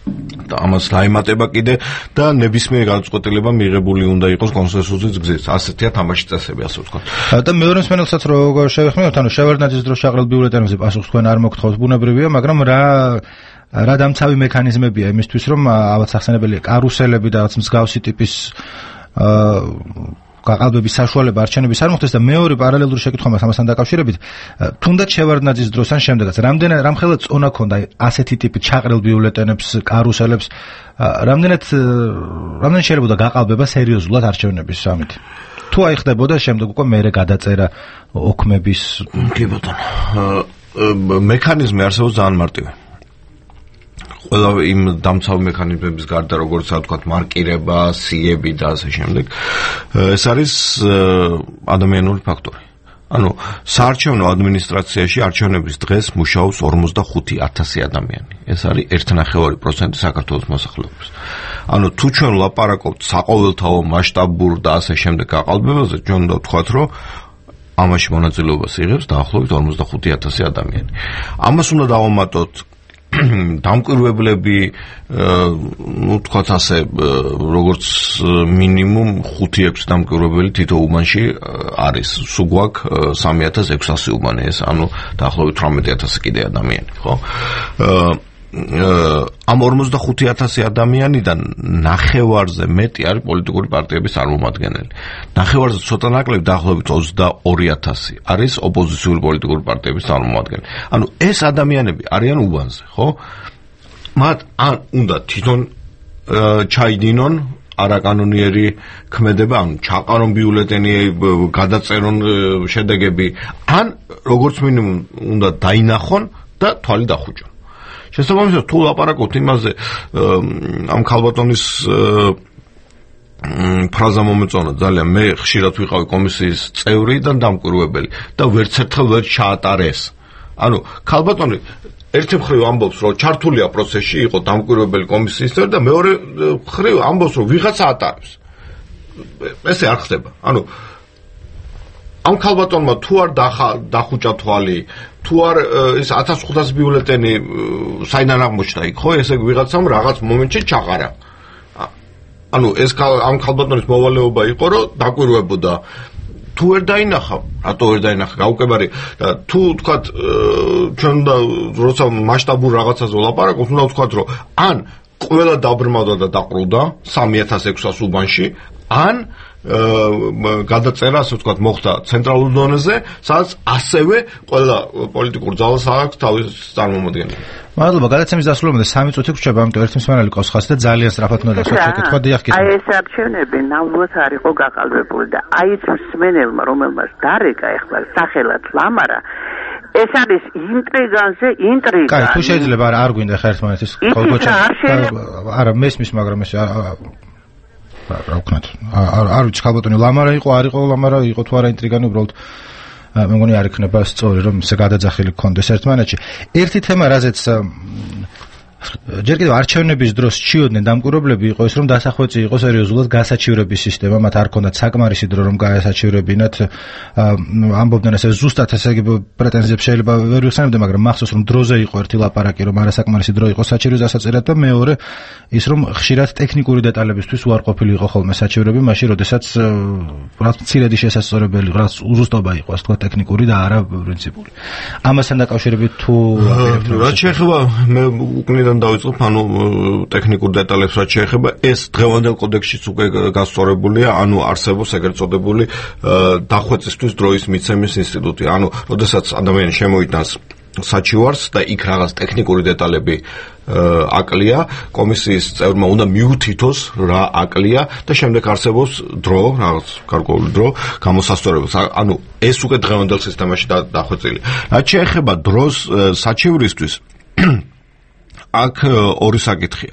ამას დაემატება კიდე და ნებისმიერი გადაწყვეტილება მიღებული უნდა იყოს კონსენსუსის გზით. ასეთია თამაშის წესები, ასე ვთქვათ. და მეორე მსმენელსაც რო შევეხმაროთ, ანუ შევარდნაძის დროს შაღრელ ბიულეტენებზე პასუხს თქვენ არ მოგთხოვთ, ბუნებრივია, მაგრამ რა რა დამცავი მექანიზმებია იმისთვის, რომ ალბათ სახსენებელია კარუსელები და რაღაც მსგავსი ტიპის გაყალბების საშუალება არჩევნების არ მოხდეს და მეორე პარალელური შეკითხვა მას ამასთან დაკავშირებით, თუნდაც შევარდნაძის დროს ან შემდეგაც, რამდენად რამხელა წონა ქონდა ასეთი ტიპის ჩაყრილ ბიულეტენებს, კარუსელებს, რამდენად რამდენად შეიძლება გაყალბება სერიოზულად არჩევნების სამით? თუ აი ხდებოდა შემდეგ უკვე მერე გადაწერა ოქმების, კი ბატონო, მექანიზმი არსებობს ძალიან მარტივი. ყველა იმ დამცავ მექანიზმების გარდა, როგორც ვთქვათ, მარკირება, სიები და ასე შემდეგ, ეს არის ადამიანური ფაქტორი. ანუ საარჩევნო ადმინისტრაციაში არჩევნების დღეს მუშაობს ორმოცდახუთი ათასი ადამიანი. ეს არის ერთი ნახევარი პროცენტი საქართველოს მოსახლეობის. ანუ თუ ჩვენ ლაპარაკობთ საყოველთაო მასშტაბურ და ასე შემდეგ გაყალბებაზე, ჩვენ უნდა ვთქვათ, რომ ამაში მონაწილეობას იღებს დაახლოებით ორმოცდახუთი ათასი ადამიანი. ამას უნდა დავამატოთ დამკვირვებლები, ну, თქვათ ასე, როგორც მინიმუმ ხუთი ექვსი დამკვირვებელი თითო უბანში არის. სულ გვაქვს სამი ათას ექვსასი უბანი, ეს ანუ დაახლოებით თვრამეტი ათასი კიდე ადამიანი, ხო? ამ ორმოცდახუთი ათასი ადამიანიდან ნახევარზე მეტი არის პოლიტიკური პარტიების წარმომადგენელი. ნახევარზე ცოტა ნაკლები, დაახლოებით ოცდაორი ათასი არის ოპოზიციური პოლიტიკური პარტიების წარმომადგენელი. ანუ ეს ადამიანები არიან უბანზე, ხო? მათ ან უნდა თვითონ ჩაიდინონ არაკანონიერი ქმედება, ანუ ჩაყარონ ბიულეტენი, გადაწერონ შედეგები, ან როგორც მინიმუმ უნდა დაინახონ და თვალი დახუჭონ. შესაბამისად, თუ ლაპარაკობთ იმაზე, ამ ქალბატონის ფრაზა მომეწონა ძალიან, მე ხშირად ვიყავი კომისიის წევრი და დამკვირვებელი და ვერც ერთხელ ვერ ჩაატარეს. ანუ ქალბატონი ერთი მხრივ ამბობს, რომ ჩართულია პროცესში, იყო დამკვირვებელი კომისიის წევრი და მეორე მხრივ ამბობს, რომ ვიღაცა ატარებს. ესე არ ხდება. ანუ ამ ქალბატონმა თუ არ დახუჭა თვალი, თუ არ ეს ათას ხუთასი ბიულეტენი საიდან აღმოჩნდა იქ, ხო? ესე ვიღაცამ რაღაც მომენტში ჩაყარა. ანუ ეს ამ ქალბატონის მოვალეობა იყო, რომ დაკვირვებოდა. თუ ვერ დაინახა, რატო ვერ დაინახა? გაუკვებარი, თუ თქვათ, ჩვენ და როცა მასშტაბურ რაღაცაზე ვლაპარაკობთ, უნდა ვთქვათ, რომ ან ყველა დაბრმავდა და დაყრუდა სამი ათას ექვსასი უბანში, ან გადაწერა, ასე ვთქვათ, მოხდა ცენტრალურ დონეზე, სადაც ასევე ყველა პოლიტიკურ ძალას აქვს თავის წარმომადგენელი. მადლობა, გადაცემის დასრულებამდე სამი წუთი გრჩება, ამიტომ ერთი მსმენელი ყავს ხაზი და ძალიან სწრაფად უნდა დასვათ შეკითხვა. დიახ, კი. აი ეს არჩევნები ნამდვილად არ იყო გაყალბებული და აი ეს მსმენელმა, რომელმაც დარეკა ეხლა სახელად ლამარა, ეს არის ინტრიგანზე ინტრიგა. კაი, თუ შეიძლება არა არ გვინდა ხა ერთმანეთის კოლგოჩა. არა, მესმის, მაგრამ ეს რა ვქნათ, არ ვიცი ქალბატონი ლამარა იყო, არ იყო ლამარა, იყო თუ არა ინტრიგანი, უბრალოდ მე მგონი არ იქნება სწორი, რომ ესე გადაძახილი გქონდეს ერთმანეთში. ერთი თემა, რაზეც ჯერ კიდევ არჩევნების დროს ჩიოდნენ დამკვირვებლები, იყო ეს, რომ დასახვეწი იყო სერიოზულად გასაჩივრების სისტემა, მათ არ ქონდათ საკმარისი დრო, რომ გაასაჩივრებინათ. ამბობდნენ ესე ზუსტად ესე იგი პრეტენზიებს შეიძლება ვერ ვიხსენებდე, მაგრამ მახსოვს, რომ დროზე იყო ერთი ლაპარაკი, რომ არასაკმარისი დრო იყო საჩივრის დასაწერად და მეორე ის, რომ ხშირად ტექნიკური დეტალებისთვის უარყოფილი იყო ხოლმე საჩივრები, მაშინ როდესაც რაც მცირედი შესაძლებელი, რაც უზუსტობა იყო, ასე თქვა ტექნიკური და არა პრინციპული. ამასთან დაკავშირებით თუ რაც შეეხება მე უკნიდან დავიწყებ, ანუ ტექნიკურ დეტალებს რაც შეეხება, ეს დღევანდელ კოდექსშიც უკვე გასწორებულია, ანუ არსებობს ეგრეთ წოდებული დახვეწისთვის დროის მიცემის ინსტიტუტი. ანუ როდესაც ადამიანი შემოიტანს საჩივარს და იქ რაღაც ტექნიკური დეტალები აკლია, კომისიის წევრმა უნდა მიუთითოს რა აკლია და შემდეგ არსებობს დრო, რაღაც გარკვეული დრო გამოსასწორებლად. ანუ ეს უკვე დღევანდელ სისტემაში დახვეწილი. რაც შეეხება დროს საჩივრისთვის, აქ ორი საკითხია.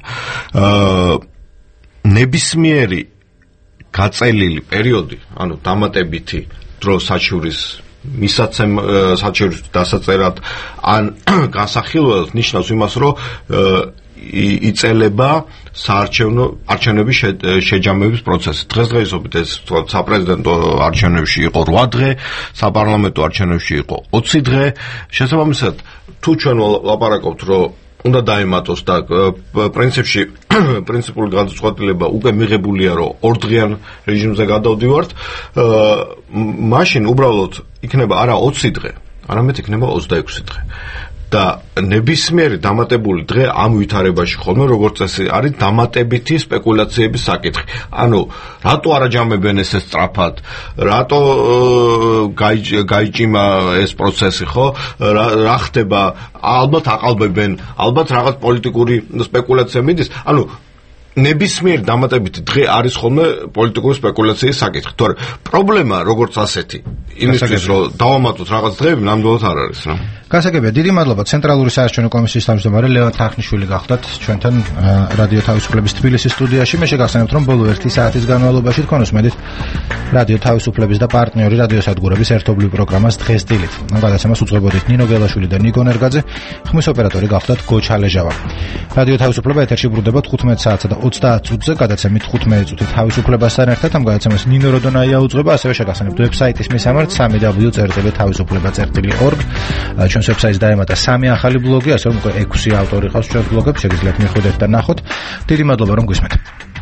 ნებისმიერი გაწელილი პერიოდი, ანუ დამატებითი დრო საჩივრის მისაცემ საჩივრის დასაწერად ან გასახილველად ნიშნავს იმას, რომ იწელება საარჩევნო არჩევნების შეჯამების პროცესი. დღესდღეობით ეს საპრეზიდენტო არჩევნებში იყო რვა დღე, საპარლამენტო არჩევნებში იყო ოცი დღე. შესაბამისად, თუ ჩვენ ლაპარაკობთ, რომ უნდა დაემატოს და პრინციპში პრინციპული განსხვავება უკვე მიღებულია, რომ ორდღიან რეჟიმზე გადავდივართ, მაშინ უბრალოდ იქნება არა ოცი დღე, არამედ იქნება ოცდაექვსი დღე. და ნებისმიერი დამატებული დღე ამ ვითარებაში ხოლმე როგორც წესი არის დამატებითი სპეკულაციების საკითხი. ანუ რატო არ აჯამებენ ესე სწრაფად? რატო გაიჭიმა ეს პროცესი, ხო? რა ხდება? ალბათ აყალბებენ, ალბათ რაღაც პოლიტიკური სპეკულაცია მიდის. ანუ ნებისმიერი დამატებითი დღე არის ხოლმე პოლიტიკური სპეკულაციის საკითხი. თორე პრობლემა როგორც ასეთი, იმისთვის რომ დავამატოთ რაღაც დღეები, ნამდვილად არ არის რა. გასაგებია, დიდი მადლობა ცენტრალური საარჩევნო კომისიის თავმჯდომარე ლევან თახნიშვილი გახდათ ჩვენთან რადიო თავისუფლების თბილისის სტუდიაში. მე შეგახსენებთ, რომ ბოლო ერთი საათის განმავლობაში თქვენ უსმენთ რადიო თავისუფლების და პარტნიორი რადიოსადგურების ერთობლივ პროგრამას დღეს დილით. ამ გადაცემას უძღვებოდით ნინო გელაშვილი და ნიკო ნერგაძე, ხმის ოპერატორი გახდათ გოჩა ლეჟავა. რადიო თავისუფლება ეთერში ბრუნდება თხუთმეტ საათსა და ოცდაათ წუთზე, გადაცემით თხუთმეტი წუთი თავისუფლებასთან ერთად. ამ გადაცემას ნინო როდონაია უძღვება, ასევე შეგახსენებთ ვებსაიტის მისამართს სამი დაბლიუ წერტილი თავისუფლება წერტილი ორგ. ჩვენს ვებსაიტს დაემატა სამი ახალი ბლოგი, ასე რომ ექვსი ავტორი ყავს ჩვენს ბლოგებს, შეგიძლიათ მიხვიდეთ და ნახოთ. დიდი მადლობა რომ გვისმენთ.